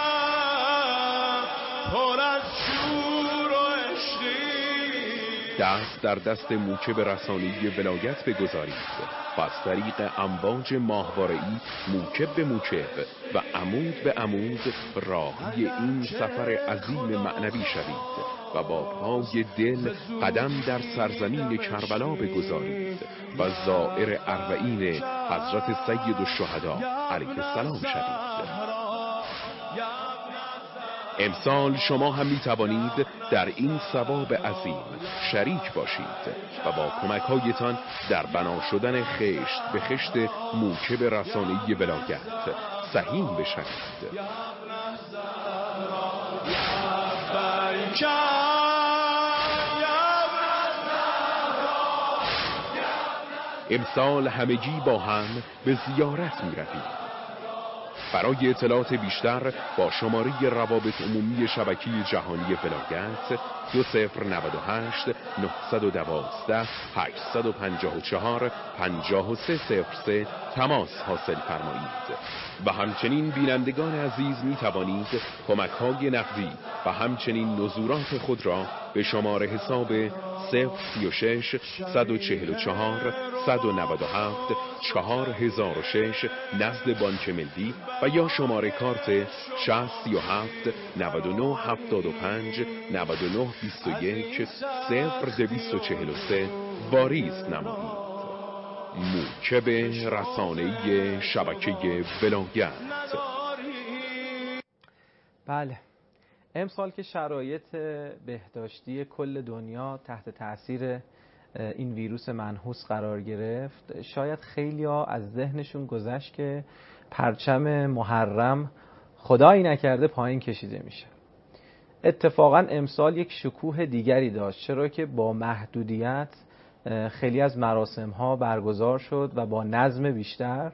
پر از شور و عشقی. دست در دست موکب رسانه‌ای ولایت بگذارید و از طریق امواج ماهواره‌ای موکب به موکب و عمود به عمود راهی این سفر عظیم معنوی شوید و با پای دل قدم در سرزمین کربلا بگذارید و زائر اربعین حضرت سید الشهدا علیه السلام شوید. امسال شما هم می توانید در این ثواب عظیم شریک باشید و با کمک‌هایتان در بنا شدن خشت به خشت موکب رسانه‌ای ولایت سهیم بشوید. امسال همگی با هم به زیارت می روید. برای اطلاعات بیشتر با شماره روابط عمومی شبکه جهانی ولایت دو صفر نود و هشت نه یک دو هشت پنج چهار پنج سه صفر سه تماس حاصل فرمایید. و همچنین بینندگان عزیز می توانید کمک‌های نقدی و همچنین نزورات خود را به شماره حساب صفر سی و شش صد و چهل و چهار صد و نود و هفت چهار هزار و شش نزد بانک ملی و یا شماره کارت شصت سی و هفت نود و نه هفتاد و پنج نود و نه بیست و یک صفر دویست و چهل و سه واریز نمایید. موکب رسانه‌ای شبکه ولایت. بله، امسال که شرایط بهداشتی کل دنیا تحت تأثیر این ویروس منحوس قرار گرفت، شاید خیلی‌ها از ذهنشون گذشت که پرچم محرم خدایی نکرده پایین کشیده میشه. اتفاقا امسال یک شکوه دیگری داشت، چرا که با محدودیت خیلی از مراسم‌ها برگزار شد و با نظم بیشتر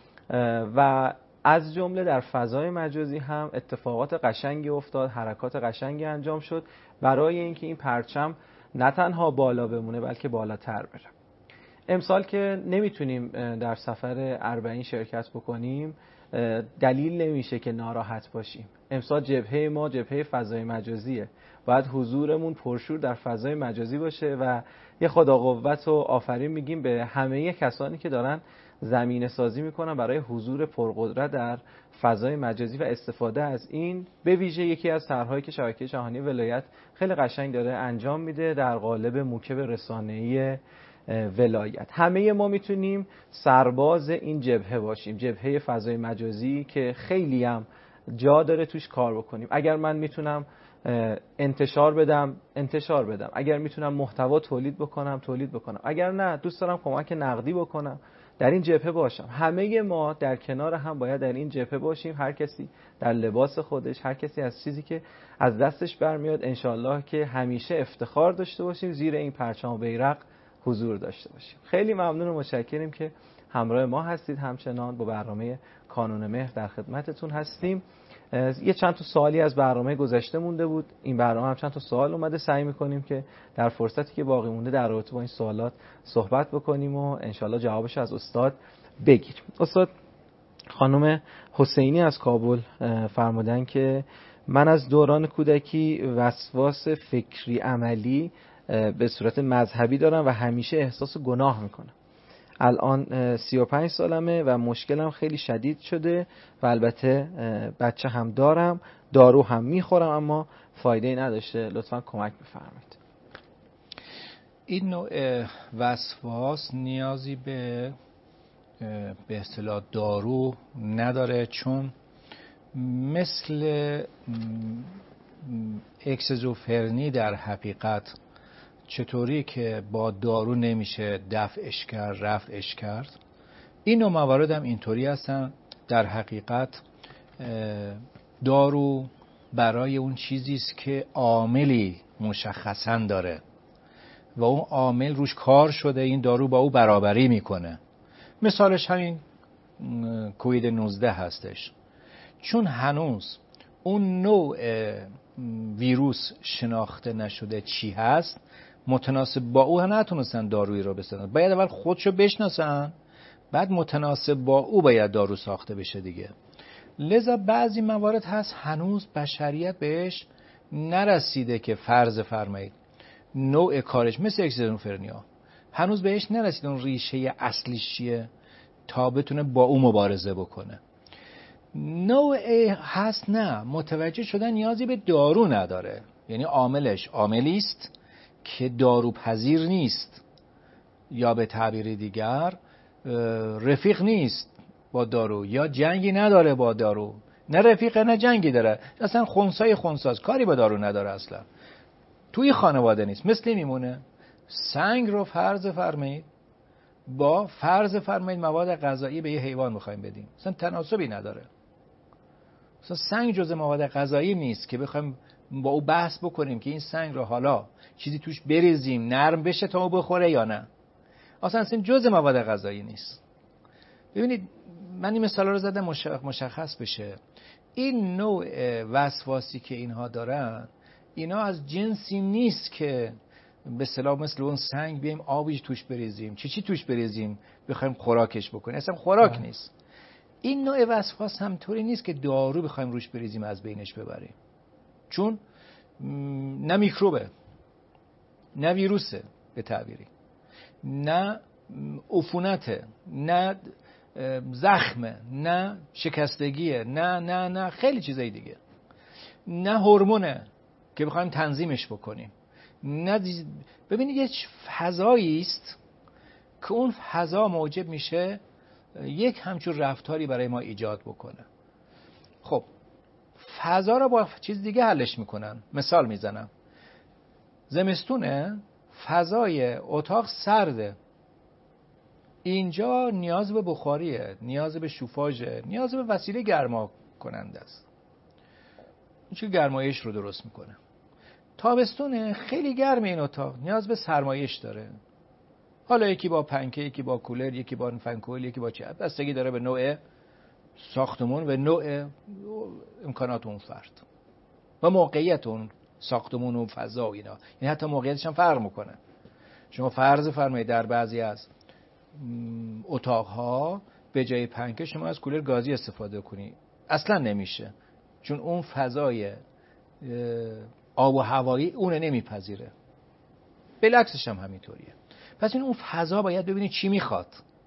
و از جمله در فضای مجازی هم اتفاقات قشنگی افتاد، حرکات قشنگی انجام شد برای اینکه این پرچم نه تنها بالا بمونه بلکه بالاتر بره. امسال که نمیتونیم در سفر اربعین شرکت بکنیم، دلیل نمیشه که ناراحت باشیم. امسال جبهه ما جبهه فضای مجازیه، باید حضورمون پرشور در فضای مجازی باشه و یه خدا قوت و آفرین میگیم به همه کسانی که دارن زمینه سازی میکنن برای حضور پرقدرت در فضای مجازی و استفاده از این. به ویژه یکی از طرحهایی که شبکه جهانی ولایت خیلی قشنگ داره انجام میده در قالب موکب رسانه‌ای ولایت. همه ما میتونیم سرباز این جبهه باشیم، جبهه فضای مجازی که خیلی هم جا داره توش کار بکنیم. اگر من میتونم انتشار بدم انتشار بدم، اگر میتونم محتوا تولید بکنم تولید بکنم، اگر نه دوست دارم کمک نقدی بکنم، در این جبهه باشم. همه ما در کنار هم باید در این جبهه باشیم، هر کسی در لباس خودش، هر کسی از چیزی که از دستش برمیاد، انشالله که همیشه افتخار داشته باشیم، زیر این پرچم و بیرق حضور داشته باشیم. خیلی ممنون و متشکریم که همراه ما هستید. همچنان با برنامه کانون مهر در خدمتتون هستیم. یه چند تا سوالی از برنامه گذشته مونده بود، این برنامه هم چند تا سوال اومده، سعی می‌کنیم که در فرصتی که باقی مونده در رابطه با این سوالات صحبت بکنیم و انشالله جوابش از استاد بگیریم. استاد خانم حسینی از کابل فرمودن که من از دوران کودکی وسواس فکری عملی به صورت مذهبی دارم و همیشه احساس گناه میکنم. الان سی و پنج سالمه و مشکلم خیلی شدید شده و البته بچه هم دارم، دارو هم میخورم اما فایده نداشته. لطفا کمک بفرمایید. این نوع وسواس نیازی به به اصطلاح دارو نداره، چون مثل اکسیزوفرنی در حقیقت چطوری که با دارو نمیشه دفعش کرد رفعش کرد، این نوع موارد هم اینطوری هستن. در حقیقت دارو برای اون چیزی است که عاملی مشخصاً داره و اون عامل روش کار شده، این دارو با او برابری میکنه. مثالش همین کووید نوزده هستش. چون هنوز اون نوع ویروس شناخته نشده چی هست، متناسب با او نتونستن دارویی رو بسازن. باید اول خودشو بشناسن، بعد متناسب با او باید دارو ساخته بشه دیگه. لذا بعضی موارد هست هنوز بشریت بهش نرسیده که فرض فرمایید نوع کارش مثل اکسیزوفرنیا هنوز بهش نرسیده اون ریشه اصلیش چیه تا بتونه با او مبارزه بکنه. نوع هست نه متوجه شدن نیازی به دارو نداره، یعنی عاملش عاملی است که داروپذیر نیست، یا به تعبیر دیگر رفیق نیست با دارو، یا جنگی نداره با دارو، نه رفیق نه جنگی داره، اصلا خنثای خنثاست، کاری با دارو نداره، اصلا توی خانواده نیست. مثل میمونه سنگ رو فرض فرمایید با فرض فرمایید مواد غذایی به یه حیوان میخوایم بدیم، اصلا تناسبی نداره. اصلا سنگ جزء مواد غذایی نیست که بخوایم با او بحث بکنیم که این سنگ رو حالا چیزی توش بریزیم نرم بشه تا او بخوره یا نه. اصلا اصلا جزء مواد غذایی نیست. ببینید من این مثالا رو زدم مشخص بشه این نوع وسواسی که اینها دارن، اینا از جنسی نیست که به اصطلاح مثل اون سنگ بیایم آبی توش بریزیم، چی چی توش بریزیم بخوایم خوراکش بکنیم، اصلا خوراک آه. نیست. این نوع وسواس هم طوری نیست که دارو بخوایم روش بریزیم از بینش ببریم، چون نه میکروبه، نه ویروسه به تعبیری، نه عفونته، نه زخمه، نه شکستگیه، نه نه نه خیلی چیزای دیگه، نه هورمونه که بخوایم تنظیمش بکنیم، نه دیز... ببینید یه فضایی است که اون فضا موجب میشه یک همچون رفتاری برای ما ایجاد بکنه. خب فضا رو با چیز دیگه حلش میکنن. مثال میزنم، زمستونه فضای اتاق سرده، اینجا نیاز به بخاریه، نیاز به شوفاژه، نیاز به وسیله گرما کننده است، این چه گرمایش رو درست میکنه. تابستونه خیلی گرمه این اتاق، نیاز به سرمایش داره، حالا یکی با پنکه، یکی با کولر، یکی با فنکوئل، یکی با چه، بستگی داره به نوع ساختمون و نوع امکانات اون فرد و موقعیت اون ساختمون و فضا و اینا، یعنی حتی موقعیتش هم فرق میکنه. شما فرض فرمایید در بعضی از اتاقها به جای پنکه شما از کولر گازی استفاده کنی، اصلا نمیشه، چون اون فضای آب و هوایی اون نمیپذیره. بالعکسش هم همینطوریه. پس این اون فضا باید ببینید چی میخواد،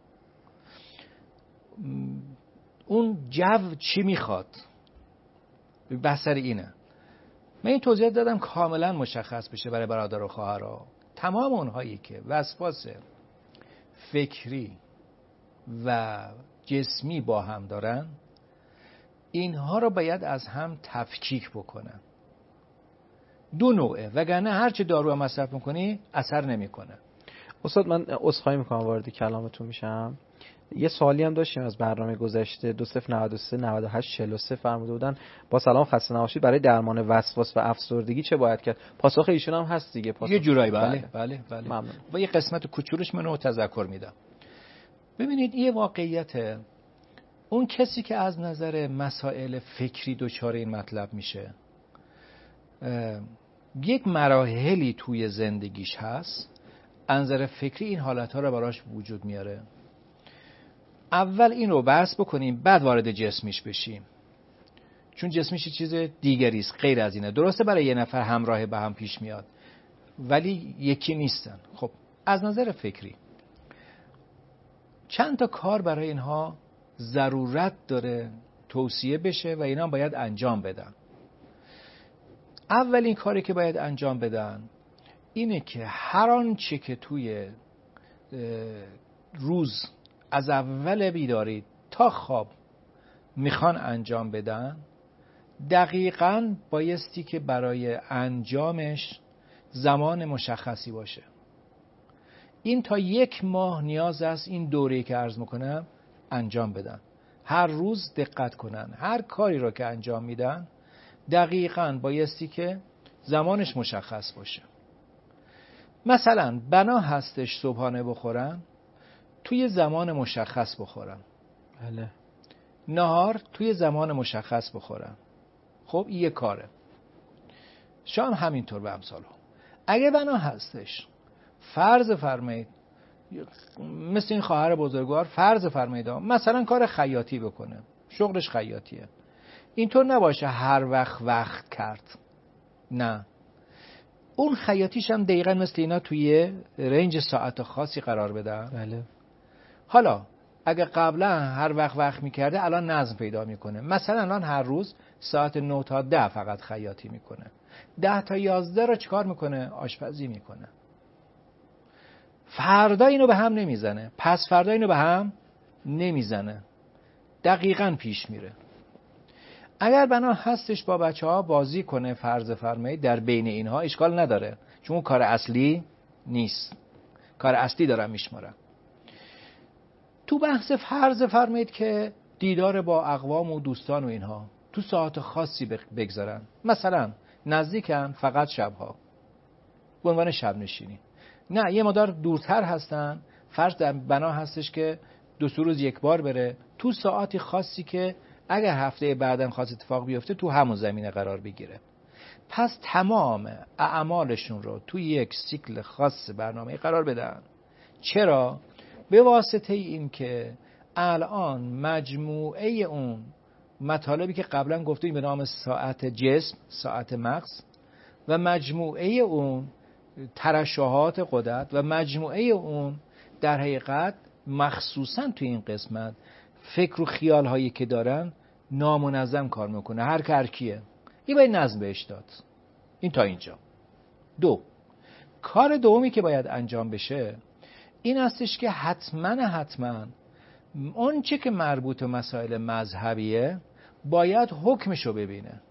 اون جو چی میخواد، بسر اینه. من این توضیح دادم کاملا مشخص بشه برای برادر و خواهرها. تمام اونهایی که وسواس فکری و جسمی با هم دارن، اینها رو باید از هم تفکیک بکنن. دو نوعه، وگرنه هر چه دارو مصرف میکنی اثر نمیکنه. استاد من عذرخواهی میکنم وارد کلامتون میشم. یه سوالی هم داشتیم از برنامه گذشته دو صفر نود و سه نود و هشت چهل و سه فرموده بودن با سلام خسته نباشید، برای درمان وسواس و افسردگی چه باید کرد؟ پاسخ ایشون هم هست دیگه. پاسخ یه جورایی بله بله بله. ممنون. و یه قسمت کوچولوش منو تذکر میدم. ببینید یه واقعیت، اون کسی که از نظر مسائل فکری دچار این مطلب میشه، یک مراحلی توی زندگیش هست از نظر فکری این حالتها رو براش وجود میاره. اول این رو بحث بکنیم، بعد وارد جسمیش بشیم، چون جسمیش چیز دیگری است غیر از اینه. درسته برای یه نفر همراه به هم پیش میاد ولی یکی نیستن. خب از نظر فکری چند تا کار برای اینها ضرورت داره توصیه بشه و اینا باید انجام بدن. اولین کاری که باید انجام بدن اینه که هر آنچه که توی روز از اول بیداری تا خواب میخوان انجام بدن، دقیقاً بایستی که برای انجامش زمان مشخصی باشه. این تا یک ماه نیاز است این دوره‌ای که عرض میکنم انجام بدن. هر روز دقت کنن. هر کاری رو که انجام میدن دقیقاً بایستی که زمانش مشخص باشه. مثلا بنا هستش صبحانه بخورن، توی زمان مشخص بخورن. بله. نهار توی زمان مشخص بخورن. خب این یه کاره. شام همینطور به امثال. اگه بنا هستش فرض فرمایید مثل این خواهر بزرگوار فرض فرمایید مثلا کار خیاطی بکنه، شغلش خیاطیه، اینطور نباشه هر وقت وقت کرد. نه، اون خیاطیش هم دقیقاً مثل اینا توی رنج ساعت خاصی قرار بدن. بله. حالا اگه قبلا هر وقت وقت میکرده الان نظم پیدا میکنه. مثلا الان هر روز ساعت نه تا ده فقط خیاطی میکنه، ده تا یازده رو چکار میکنه؟ آشپزی میکنه. فردا اینو به هم نمیزنه، پس فردا اینو به هم نمیزنه، دقیقاً پیش میره. اگر بنا هستش با بچه ها بازی کنه فرض فرمایید در بین اینها اشکال نداره، چون اون کار اصلی نیست، کار اصلی دارم میشمارم. تو بحث فرض فرمایید که دیدار با اقوام و دوستان و اینها تو ساعت خاصی بگذارن، مثلا نزدیکن فقط شبها به عنوان شب نشینی، نه یه مقدار دورتر هستن فرض بنا هستش که دو سه روز یک بار بره تو ساعتی خاصی که اگر هفته بعداً خاص اتفاق بیفته تو همون زمینه قرار بگیره. پس تمام اعمالشون رو تو یک سیکل خاص برنامه قرار بدن. چرا؟ به واسطه این که الان مجموعه اون مطالبی که قبلا گفتیم به نام ساعت جسم، ساعت مغز و مجموعه اون ترشحات قدرت و مجموعه اون در حقیقت مخصوصا تو این قسمت فکر و خیال هایی که دارن نامنظم کار میکنه. هر کرکیه این باید نظم بهش داد. این تا اینجا. دو، کار دومی که باید انجام بشه این هستش که حتما حتما اون چه که مربوط به مسائل مذهبیه باید حکمشو ببینه.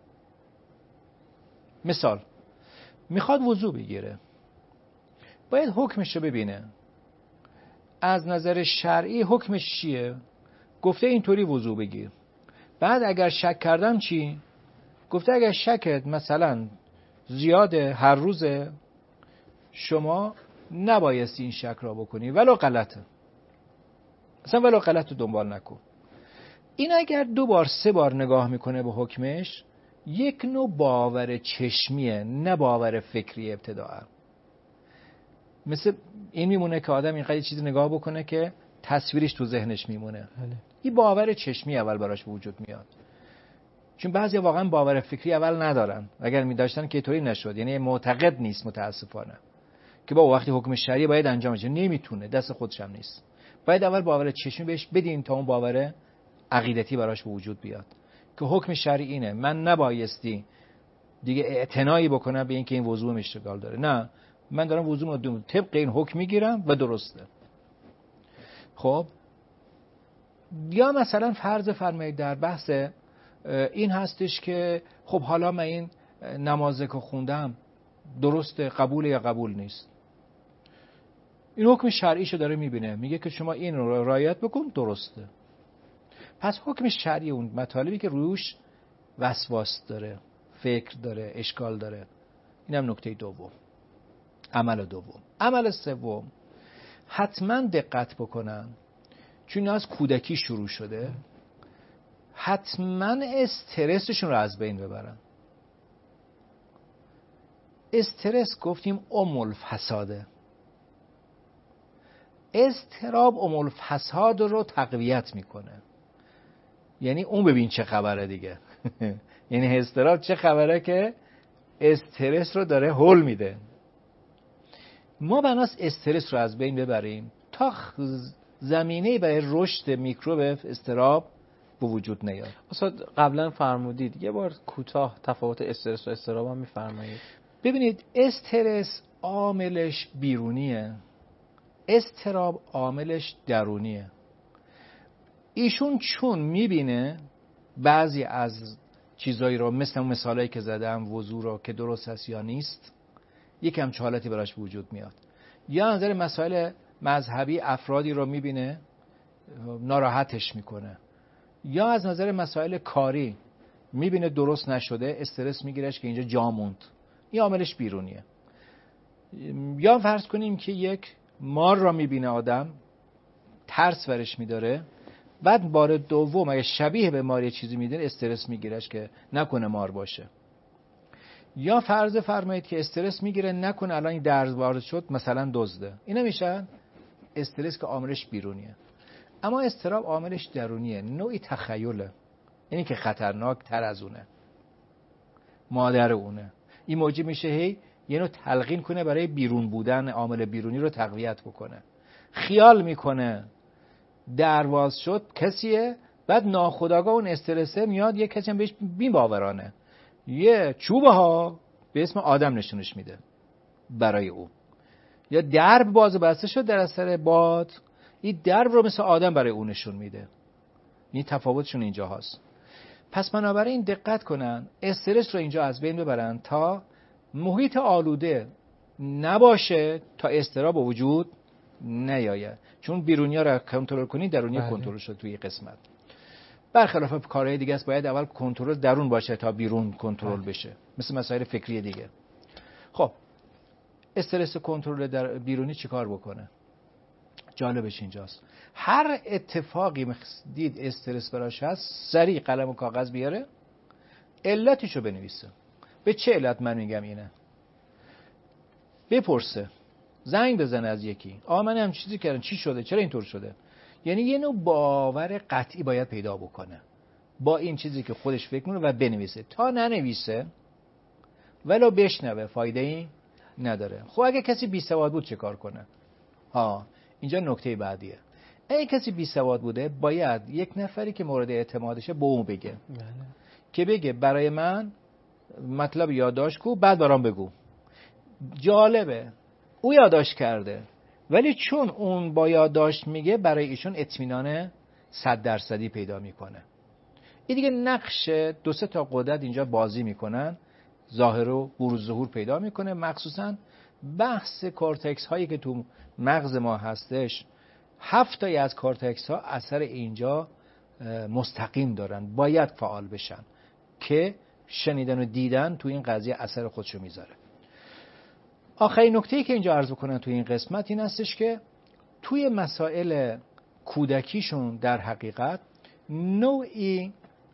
مثال میخواد وضو بگیره، باید حکمشو ببینه. از نظر شرعی حکمش چیه؟ گفته اینطوری وضو بگیر. بعد اگر شک کردم چی؟ گفته اگر شکت مثلا زیاده هر روزه شما نبایستی این شک را بکنی ولو غلطه، مثلا ولو غلط رو دنبال نکن. این اگر دو بار سه بار نگاه میکنه به حکمش یک نوع باور چشمیه نه باور فکری ابتداعا. مثل این میمونه که آدم اینقدر چیزی نگاه بکنه که تصویرش تو ذهنش میمونه. بله. این باور چشمی اول براش به وجود میاد، چون بعضی واقعا باور فکری اول ندارن، اگر می‌داشتن که طوری نشد، یعنی معتقد نیست متاسفانه که با وقتی حکم شرعی باید انجام بشه، نمیتونه، دست خودش هم نیست. باید اول باور چشمی بهش بدین تا اون باور عقیدتی براش به وجود بیاد که حکم شرعی اینه، من نبایستی دیگه اعتنایی بکنم به اینکه این وضوء اشتغال داره، نه من دارم وضوء رو طبق این حکم میگیرم و درسته. خب یا مثلا فرض فرمایید در بحث این هستش که خب حالا من این نمازه که خوندم درسته، قبول یا قبول نیست. این حکم شرعیشو داره میبینه، میگه که شما این رو رعایت بکن درسته. پس حکم شرعی اون مطالبی که روش وسواس داره، فکر داره، اشکال داره، اینم نکته دوم. عمل دوم. عمل سوم حتما دقت بکنن، چون از کودکی شروع شده، حتما استرسشون رو از بین ببرن. استرس گفتیم ام الفساده. اضطراب ام الفساد رو تقویت میکنه. یعنی اون ببین چه خبره دیگه. یعنی اضطراب چه خبره که استرس رو داره هول میده. ما بناس استرس رو از بین ببریم تا زمینه برای رشد میکروب اضطراب به وجود نیاد. استاد قبلا فرمودید، یه بار کوتاه تفاوت استرس و اضطراب هم میفرمایید. ببینید استرس عاملش بیرونیه، اضطراب عاملش درونیه. ایشون چون میبینه بعضی از چیزایی رو مثل اون مثالایی که زدم وضو رو که درست هست یا نیست، یکم چه حالتی براش وجود میاد. یا از نظر مسائل مذهبی افرادی رو میبینه ناراحتش میکنه، یا از نظر مسائل کاری میبینه درست نشده استرس میگیرش که اینجا جا موند، این عاملش بیرونیه. یا فرض کنیم که یک مار را میبینه آدم، ترس ورش میداره، بعد بار دوم اگه شبیه به مار یه چیزی میدونه استرس میگیرش که نکنه مار باشه. یا فرض فرمایید که استرس میگیره نکنه الان این درز وارد شد مثلا دزده. اینا میشن استرس که عاملش بیرونیه. اما اضطراب عاملش درونیه، نوعی تخیله، اینی که خطرناک تر از اونه، مادر اونه. این موجب میشه هی یه نوع تلقین کنه برای بیرون بودن، عامل بیرونی رو تقویت بکنه. خیال میکنه درواز شد کسیه، بعد ناخودآگاه اون استرسه میاد یه کسی هم بهش بی باورانه یه چوبه ها به اسم آدم نشونش میده برای او. یا درب باز بسته شد در اثر باد، این درب رو مثل آدم برای او نشون میده. این تفاوتشون اینجا هست. پس بنابراین دقت کنن، استرس رو اینجا از بین ببرن تا محیط آلوده نباشه، تا اضطراب وجود نیاید. چون بیرونیا رو کنترل کنی، درونیا کنترل شد توی قسمت. برخلاف کارهای دیگه است باید اول کنترل درون باشه تا بیرون کنترل بشه، مثل مسائل فکری دیگه. خب استرس کنترل در بیرونی چیکار بکنه؟ جالبش اینجاست، هر اتفاقی دید استرس براش هست سریع قلم و کاغذ بیاره، علتشو بنویسه. به چه علت من میگم اینه؟ بپرسه، زنگ بزنه از یکی، آ من هم چیزی کردم، چی شده، چرا اینطور شده. یعنی یه نوع باور قطعی باید پیدا بکنه با این چیزی که خودش فکر کنه و بنویسه. تا ننویسه ولو بشنوه فایده ای نداره. خب اگه کسی بی سواد بود چه کار کنه؟ ها اینجا نکته بعدیه. اگه کسی بی سواد بوده باید یک نفری که مورد اعتمادشه به اون بگه، بله. که بگه برای من مطلب یادداشت کو، بعد برام بگو. جالبه او یادداشت کرده، ولی چون اون با یادداشت میگه برای ایشون اطمینان صد درصدی پیدا میکنه. این دیگه نقش دو سه تا قدرت اینجا بازی میکنن، ظاهر و بروز ظهور پیدا میکنه. مخصوصا بحث کورتکس هایی که تو مغز ما هستش، هفت تایی از کورتکس ها اثر اینجا مستقیم دارن، باید فعال بشن که شنیدن و دیدن تو این قضیه اثر خودشو میذاره. آخرین نکته‌ای که اینجا عرض بکنم تو این قسمت این هستش که توی مسائل کودکیشون در حقیقت نوعی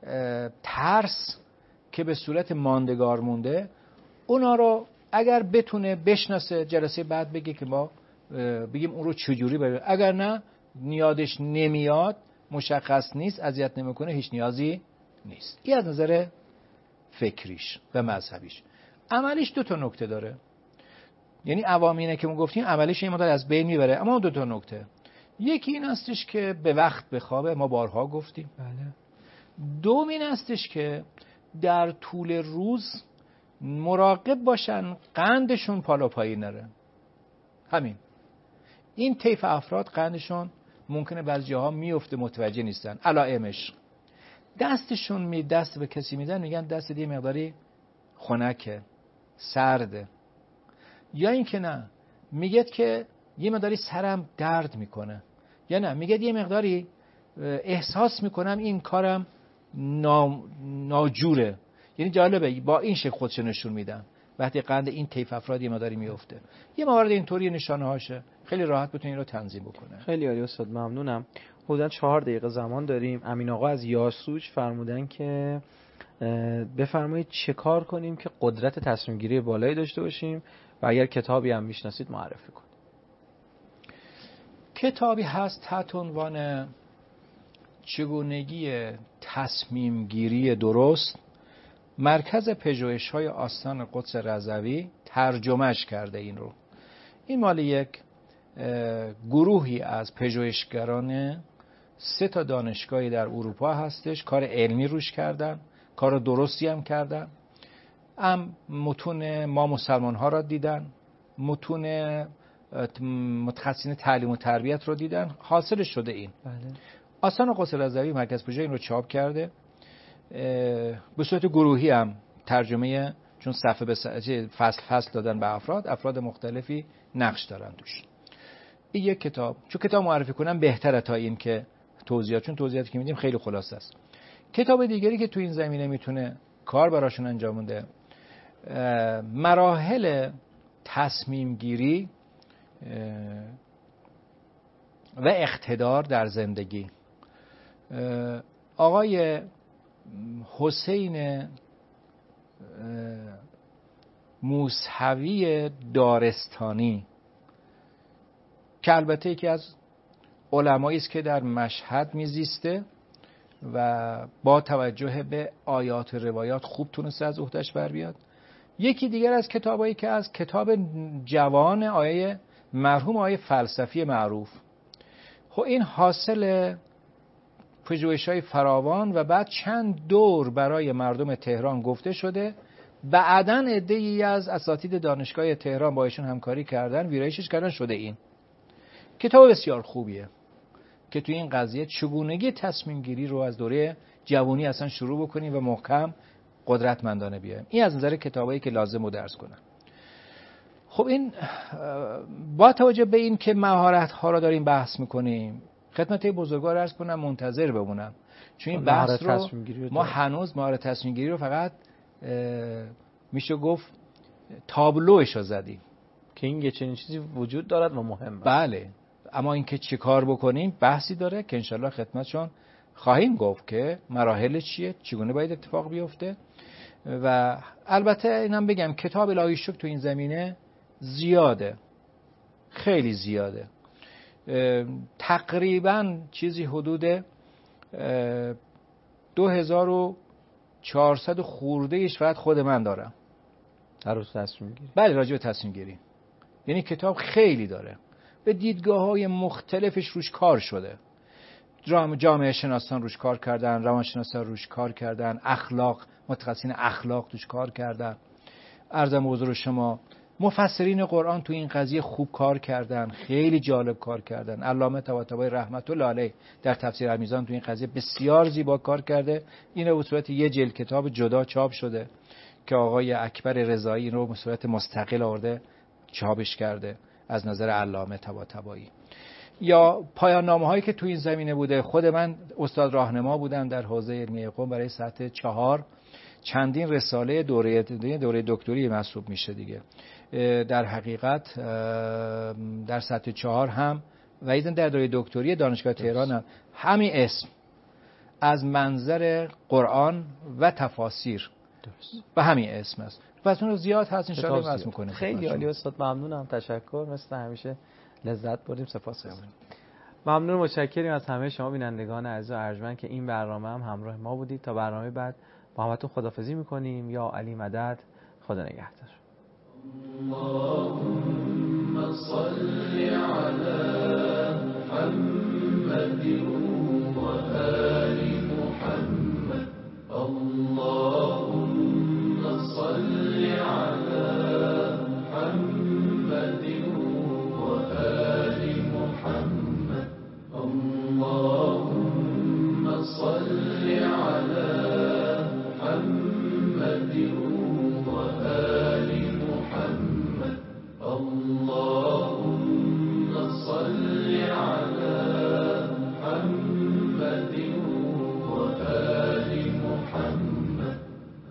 ترس که به صورت ماندگار مونده، اونا رو اگر بتونه بشناسه جلسه بعد بگه که ما بگیم اون رو چجوری ببینیم، اگر نه نیادش نمیاد، مشخص نیست، اذیت نمیکنه، هیچ نیازی نیست. این از نظر فکریش و مذهبیش. عملیش دو تا نکته داره، یعنی عوامینه که ما گفتیم عملیش این مدل از بین میبره، اما دو تا نکته. یکی این هستش که به وقت بخوابه، ما بارها گفتیم. بله. دوم این هستش که در طول روز مراقب باشن قندشون بالا پایین نره. همین. این طیف افراد قندشون ممکنه بعضی جاها میفته، متوجه نیستن. علائمش دستشون می دست به کسی میدن میگن دست دی مقداری خنکه، سرده. یا این که نه میگه که یه مقداری سرم درد میکنه، یا نه میگه یه مقداری احساس میکنم این کارم نا... ناجوره. یعنی جالبه با این شکل خودش نشون میدن وقتی قند این طیف افراد یه مقداری میفته. یه موارد اینطوری نشانه هاشه، خیلی راحت بتونین رو تنظیم بکنه. خیلی عالی استاد، ممنونم. حدود چهار دقیقه زمان داریم. امین آقا از یاسوج فرمودن که بفرمایید چه کار کنیم که قدرت تصمیم گیری بالایی داشته باشیم و اگر کتابی هم میشناسید معرفی کنید. کتابی هست تحت عنوان چگونگی تصمیم گیری درست، مرکز پژوهش‌های آستان قدس رضوی ترجمهش کرده. این رو این مال یک گروهی از پژوهشگران سه تا دانشگاهی در اروپا هستش، کار علمی روش کردن، کار درستی هم کردن. هم متون ما مسلمان ها را دیدن، متون متخصصین تعلیم و تربیت رو دیدن، حاصل شده این. بله. آستان قدس رضوی مرکز پژوهش این رو چاپ کرده به صورت گروهی هم ترجمه، چون صفحه به فصل فصل دادن به افراد، افراد مختلفی نقش دارن توش. این یک کتاب، چون کتاب معرفی کنم بهتره تا این که توضیحات، چون توضیحاتی که میدیم خیلی خلاصه است. کتاب دیگری که تو این زمینه میتونه کار براشون انجام بده، مراحل تصمیم گیری و اقتدار در زندگی. آقای حسین موسوی دارستانی که البته یکی از علمایی است که در مشهد میزیسته و با توجه به آیات و روایات خوب تونسته از عهده‌اش بر بیاد. یکی دیگر از کتابایی که از کتاب جوان آیه مرحوم آیه فلسفی معروف، خب این حاصل پژوهش‌های فراوان و بعد چند دور برای مردم تهران گفته شده. بعداً عده‌ای از اساتید دانشگاه تهران با ایشون همکاری کردن، ویرایشش کردن، شده این کتاب بسیار خوبیه که توی این قضیه چگونگی تصمیم گیری رو از دوره جوانی اصلا شروع بکنیم و محکم قدرتمندانه بیایم. این از نظر کتابایی که لازم رو درس کنن. خب این با توجه به این که مهارت ها رو داریم بحث میکنیم، خدمت بزرگوار عرض کنم منتظر بمونم، چون این بحث رو ما هنوز مهارت تصمیم گیری رو فقط میشه گفت تابلوش رو زدیم که این چنین چیزی وجود دارد و مهمه. بله، اما اینکه چی کار بکنیم بحثی داره که انشالله خدمتشون خواهیم گفت که مراحل چیه، چگونه باید اتفاق بیفته. و البته اینم بگم کتاب الهی شکر تو این زمینه زیاده، خیلی زیاده، تقریبا چیزی حدود دو هزار و چهارصد خورده ایش فقط خود من دارم در روز تصمیم گیری. بله، راجع به تصمیم گیری. یعنی کتاب خیلی داره، به دیدگاه های مختلفش روش کار شده. جامعه شناسان روش کار کردن، روانشناسان روش کار کردن، اخلاق، متخصصین اخلاق توش کار کردن. عرضم حضور شما مفسرین قرآن تو این قضیه خوب کار کردن، خیلی جالب کار کردن. علامه طباطبایی رحمت الله علیه در تفسیر المیزان تو این قضیه بسیار زیبا کار کرده. این رو به صورت یه جلد کتاب جدا چاپ شده که آقای اکبر رضایی این رو به صورت مستقل آورده چاپش کرده از نظر علامه طباطبایی. یا پایان نامه هایی که تو این زمینه بوده، خود من استاد راهنما بودم در حوزه علمیه قم برای سطح چهار، چندین رساله دوره دوره دکتری محسوب میشه دیگه. در حقیقت در سطح چهار هم و ایزن در دوره دکتری دانشگاه تهران هم همین اسم از منظر قرآن و تفاسیر و همین اسم است. پس اون زیاد هست ان شاء الله واسه میکنیم. خیلی عالی استاد، ممنونم، تشکر، مثل همیشه لذت بردیم. سپاسگزارم. ممنون، متشکریم از همه شما بینندگان عزیز و ارجمند که این برنامه هم همراه ما بودید. تا برنامه بعد با همتون خداحافظی میکنیم. یا علی مدد، خدا نگهدار. اللهم صل على محمد